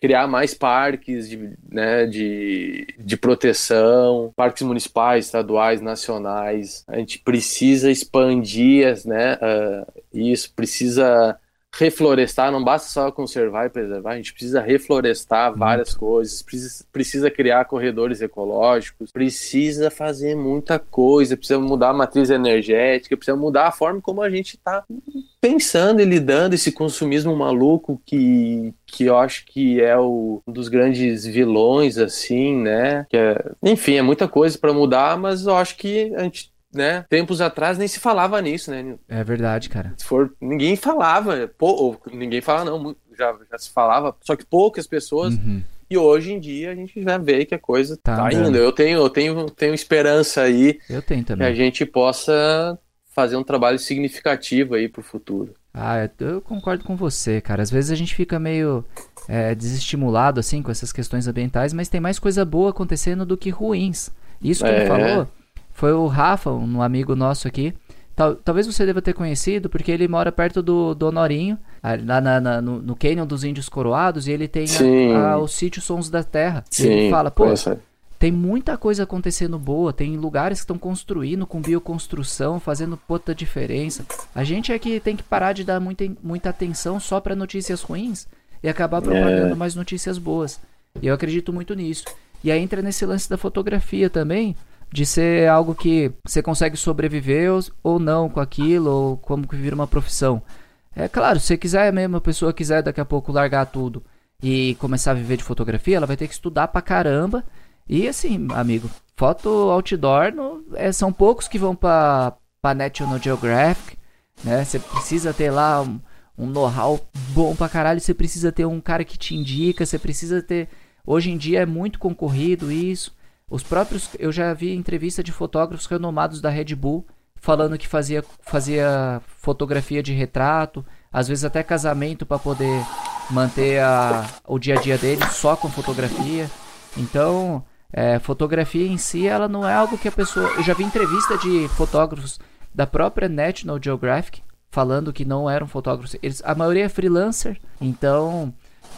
Speaker 2: criar mais parques de, né, de, de proteção, parques municipais, estaduais, nacionais. A gente precisa expandir, né, uh, isso, precisa reflorestar, não basta só conservar e preservar, a gente precisa reflorestar várias coisas, precisa, precisa criar corredores ecológicos, precisa fazer muita coisa, precisa mudar a matriz energética, precisa mudar a forma como a gente está pensando e lidando esse consumismo maluco que, que eu acho que é o, um dos grandes vilões, assim, né? Que é, enfim, é muita coisa para mudar, mas eu acho que a gente, né, tempos atrás nem se falava nisso, né?
Speaker 1: É verdade, cara.
Speaker 2: Se for, ninguém falava, pô, ou, ninguém fala não, já, já se falava, só que poucas pessoas,
Speaker 1: uhum.
Speaker 2: E hoje em dia a gente já vê que a coisa
Speaker 1: tá,
Speaker 2: tá indo. Eu tenho, eu tenho, tenho esperança aí
Speaker 1: eu tenho também.
Speaker 2: que a gente possa fazer um trabalho significativo aí pro futuro.
Speaker 1: Ah, eu concordo com você, cara. Às vezes a gente fica meio é, desestimulado, assim, com essas questões ambientais, mas tem mais coisa boa acontecendo do que ruins. Isso que
Speaker 2: É.
Speaker 1: ele falou foi o Rafa, um amigo nosso aqui. Tal, talvez você deva ter conhecido, porque ele mora perto do, do Honorinho, lá na, na, no, no Canyon dos Índios Coroados, e ele tem a, a, o sítio Sons da Terra.
Speaker 2: Sim,
Speaker 1: e ele fala, pô,
Speaker 2: conheço.
Speaker 1: tem muita coisa acontecendo boa, tem lugares que estão construindo com bioconstrução, fazendo puta diferença. A gente é que tem que parar de dar muita, muita atenção só para notícias ruins e acabar propagando
Speaker 2: É.
Speaker 1: mais notícias boas. E eu acredito muito nisso. E aí entra nesse lance da fotografia também, de ser algo que você consegue sobreviver ou, ou não com aquilo, ou como que vira uma profissão. É claro, se você quiser mesmo, a pessoa quiser daqui a pouco largar tudo e começar a viver de fotografia, ela vai ter que estudar pra caramba. E assim, amigo, foto outdoor no, é, são poucos que vão pra, pra National Geographic, né? Você precisa ter lá um, um know-how bom pra caralho, você precisa ter um cara que te indica, você precisa ter... Hoje em dia é muito concorrido isso. Os próprios, eu já vi entrevista de fotógrafos renomados da Red Bull falando que fazia, fazia fotografia de retrato, às vezes até casamento para poder manter a, o dia a dia dele só com fotografia. Então, é, fotografia em si, ela não é algo que a pessoa... Eu já vi entrevista de fotógrafos da própria National Geographic falando que não eram fotógrafos. Eles, a maioria é freelancer, então...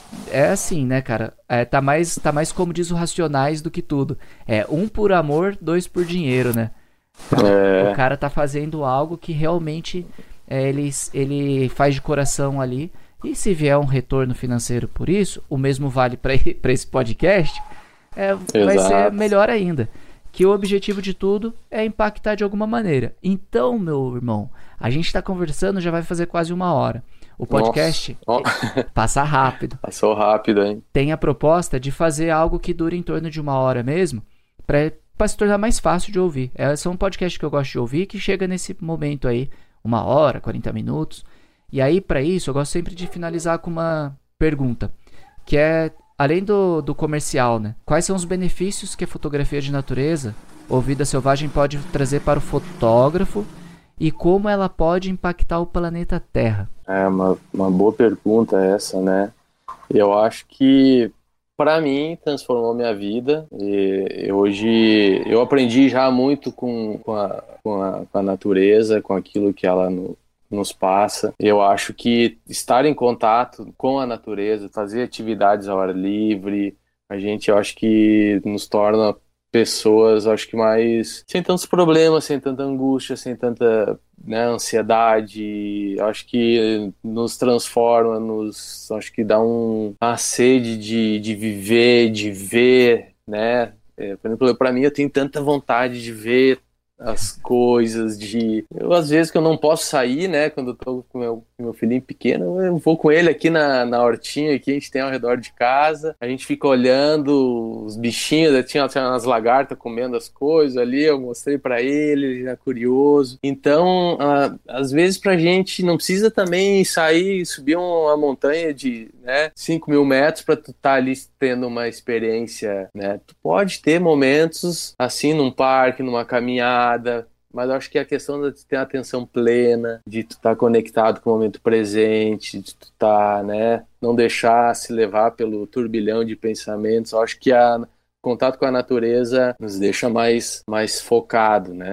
Speaker 1: É assim, né, cara? É, tá, mais, tá mais como diz o Racionais do que tudo. É um por amor, dois por dinheiro, né? Então,
Speaker 2: É.
Speaker 1: o cara tá fazendo algo que realmente é, ele, ele faz de coração ali. E se vier um retorno financeiro por isso, o mesmo vale pra pra esse podcast, é, vai ser melhor ainda. Que o objetivo de tudo é impactar de alguma maneira. Então, meu irmão, a gente tá conversando, já vai fazer quase uma hora. O podcast
Speaker 2: Nossa.
Speaker 1: passa rápido.
Speaker 2: Passou rápido, hein?
Speaker 1: Tem a proposta de fazer algo que dure em torno de uma hora mesmo, para se tornar mais fácil de ouvir. É, são um podcast que eu gosto de ouvir, que chega nesse momento aí, uma hora, quarenta minutos. E aí, para isso, eu gosto sempre de finalizar com uma pergunta, que é, além do, do comercial, né? Quais são os benefícios que a fotografia de natureza ou vida selvagem pode trazer para o fotógrafo e como ela pode impactar o planeta Terra?
Speaker 2: É uma, uma boa pergunta essa, né? Eu acho que, para mim, transformou minha vida. E hoje eu aprendi já muito com, com, a, com, a, com a natureza, com aquilo que ela no, nos passa. Eu acho que estar em contato com a natureza, fazer atividades ao ar livre, a gente, eu acho que nos torna pessoas, acho que mais sem tantos problemas, sem tanta angústia, sem tanta, né, ansiedade. Acho que nos transforma, nos, acho que dá um, uma sede de, de viver, de ver, né? É, por exemplo, para mim eu tenho tanta vontade de ver as coisas, de... Eu, às vezes que eu não posso sair, né, quando eu tô com meu, meu filhinho pequeno, eu vou com ele aqui na, na hortinha que a gente tem ao redor de casa, a gente fica olhando os bichinhos, tinha, tinha umas lagartas comendo as coisas ali, eu mostrei pra ele, ele já curioso. Então, ah, às vezes pra gente não precisa também sair e subir uma montanha de, né, cinco mil metros pra tu estar ali tendo uma experiência, né, tu pode ter momentos assim num parque, numa caminhada, mas eu acho que a questão de ter atenção plena, de tu estar conectado com o momento presente, de tu estar, né, não deixar se levar pelo turbilhão de pensamentos, eu acho que o contato com a natureza nos deixa mais, mais focado, né?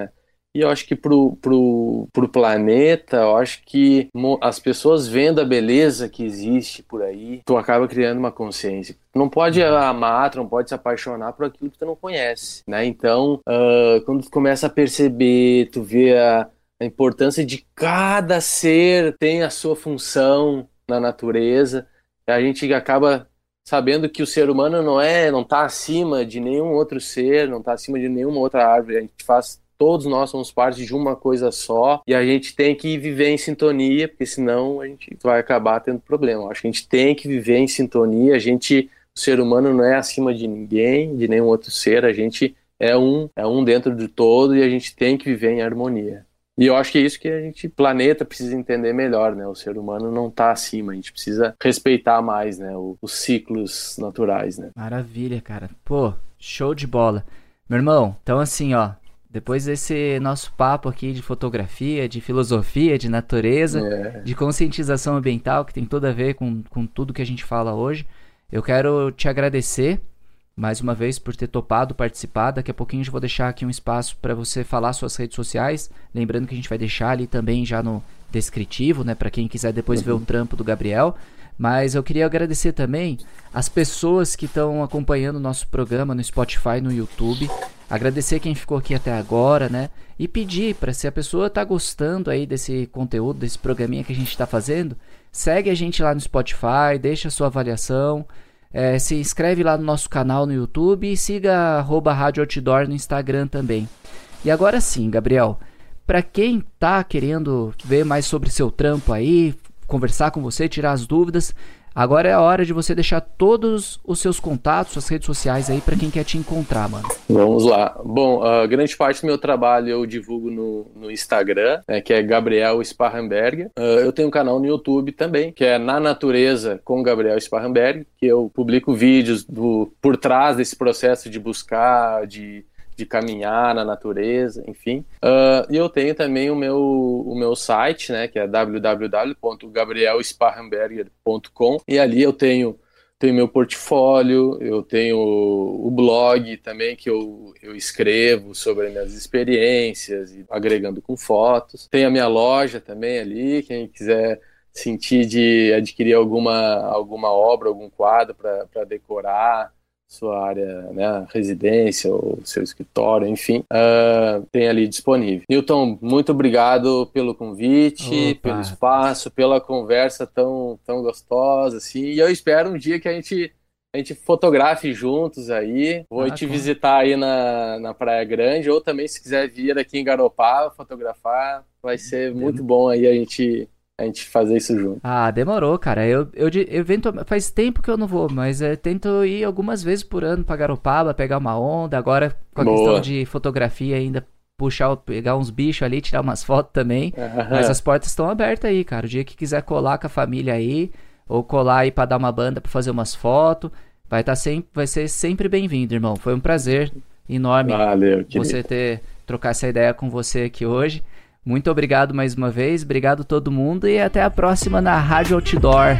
Speaker 2: E eu acho que pro, pro, pro planeta, eu acho que as pessoas vendo a beleza que existe por aí, tu acaba criando uma consciência. Tu não pode amar, tu não pode se apaixonar por aquilo que tu não conhece, né? Então, uh, quando tu começa a perceber, tu vê a, a importância de cada ser tem a sua função na natureza, a gente acaba sabendo que o ser humano não é, não tá acima de nenhum outro ser, não tá acima de nenhuma outra árvore, a gente faz... Todos nós somos parte de uma coisa só e a gente tem que viver em sintonia, porque senão a gente vai acabar tendo problema. Acho que a gente tem que viver em sintonia, a gente, o ser humano não é acima de ninguém, de nenhum outro ser, a gente é um, é um dentro do todo e a gente tem que viver em harmonia. E eu acho que é isso que a gente, planeta, precisa entender melhor, né? O ser humano não está acima, a gente precisa respeitar mais, né? O, os ciclos naturais, né?
Speaker 1: Maravilha, cara. Pô, show de bola. Meu irmão, então assim, ó, depois desse nosso papo aqui de fotografia, de filosofia, de natureza, é. de conscientização ambiental, que tem tudo a ver com, com tudo que a gente fala hoje, eu quero te agradecer mais uma vez por ter topado participar. Daqui a pouquinho eu vou deixar aqui um espaço para você falar suas redes sociais, lembrando que a gente vai deixar ali também já no descritivo, né, para quem quiser depois uhum. ver o trampo do Gabriel. Mas eu queria agradecer também as pessoas que estão acompanhando o nosso programa no Spotify e no YouTube. Agradecer quem ficou aqui até agora, né? E pedir para, se a pessoa tá gostando aí desse conteúdo, desse programinha que a gente tá fazendo, segue a gente lá no Spotify, deixa a sua avaliação, é, se inscreve lá no nosso canal no YouTube e siga arroba Rádio Outdoor no Instagram também. E agora sim, Gabriel, para quem tá querendo ver mais sobre seu trampo aí, conversar com você, tirar as dúvidas, agora é a hora de você deixar todos os seus contatos, suas redes sociais aí para quem quer te encontrar, mano.
Speaker 2: Vamos lá. Bom, a grande parte do meu trabalho eu divulgo no, no Instagram, né, que é Gabriel Sparrenberger. Uh, eu tenho um canal no YouTube também, que é Na Natureza com Gabriel Sparrenberger, que eu publico vídeos do, por trás desse processo de buscar, de de caminhar na natureza, enfim. Uh, e eu tenho também o meu, o meu site, né, que é w w w ponto gabriel sparrenberger ponto com, e ali eu tenho, tenho meu portfólio, eu tenho o blog também, que eu, eu escrevo sobre as minhas experiências, agregando com fotos. Tem a minha loja também ali, quem quiser sentir de adquirir alguma, alguma obra, algum quadro para decorar sua área, né, residência ou seu escritório, enfim, uh, tem ali disponível. Newton, muito obrigado pelo convite, Opa. pelo espaço, pela conversa tão, tão gostosa, assim, e eu espero um dia que a gente, a gente fotografe juntos aí. Vou ah, te como? visitar aí na, na Praia Grande, ou também se quiser vir aqui em Garopaba fotografar, vai ser muito bom aí a gente... a gente fazer isso junto.
Speaker 1: Ah, demorou, cara. Eu, eu, evento, faz tempo que eu não vou, mas eu tento ir algumas vezes por ano pra Garopaba, pegar uma onda. Agora, com a Boa. questão de fotografia ainda, puxar, pegar uns bichos ali, tirar umas fotos também. Uhum. Mas as portas estão abertas aí, cara. O dia que quiser colar com a família aí, ou colar aí pra dar uma banda, pra fazer umas fotos, vai, tá sempre, vai ser sempre bem-vindo, irmão. Foi um prazer enorme
Speaker 2: Valeu,
Speaker 1: você ter trocar essa ideia com você aqui hoje. Muito obrigado mais uma vez, obrigado todo mundo e até a próxima na Rádio Outdoor.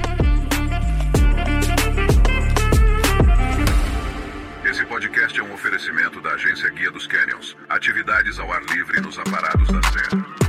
Speaker 3: Esse podcast é um oferecimento da Agência Guia dos Canyons. Atividades ao ar livre nos aparados da serra.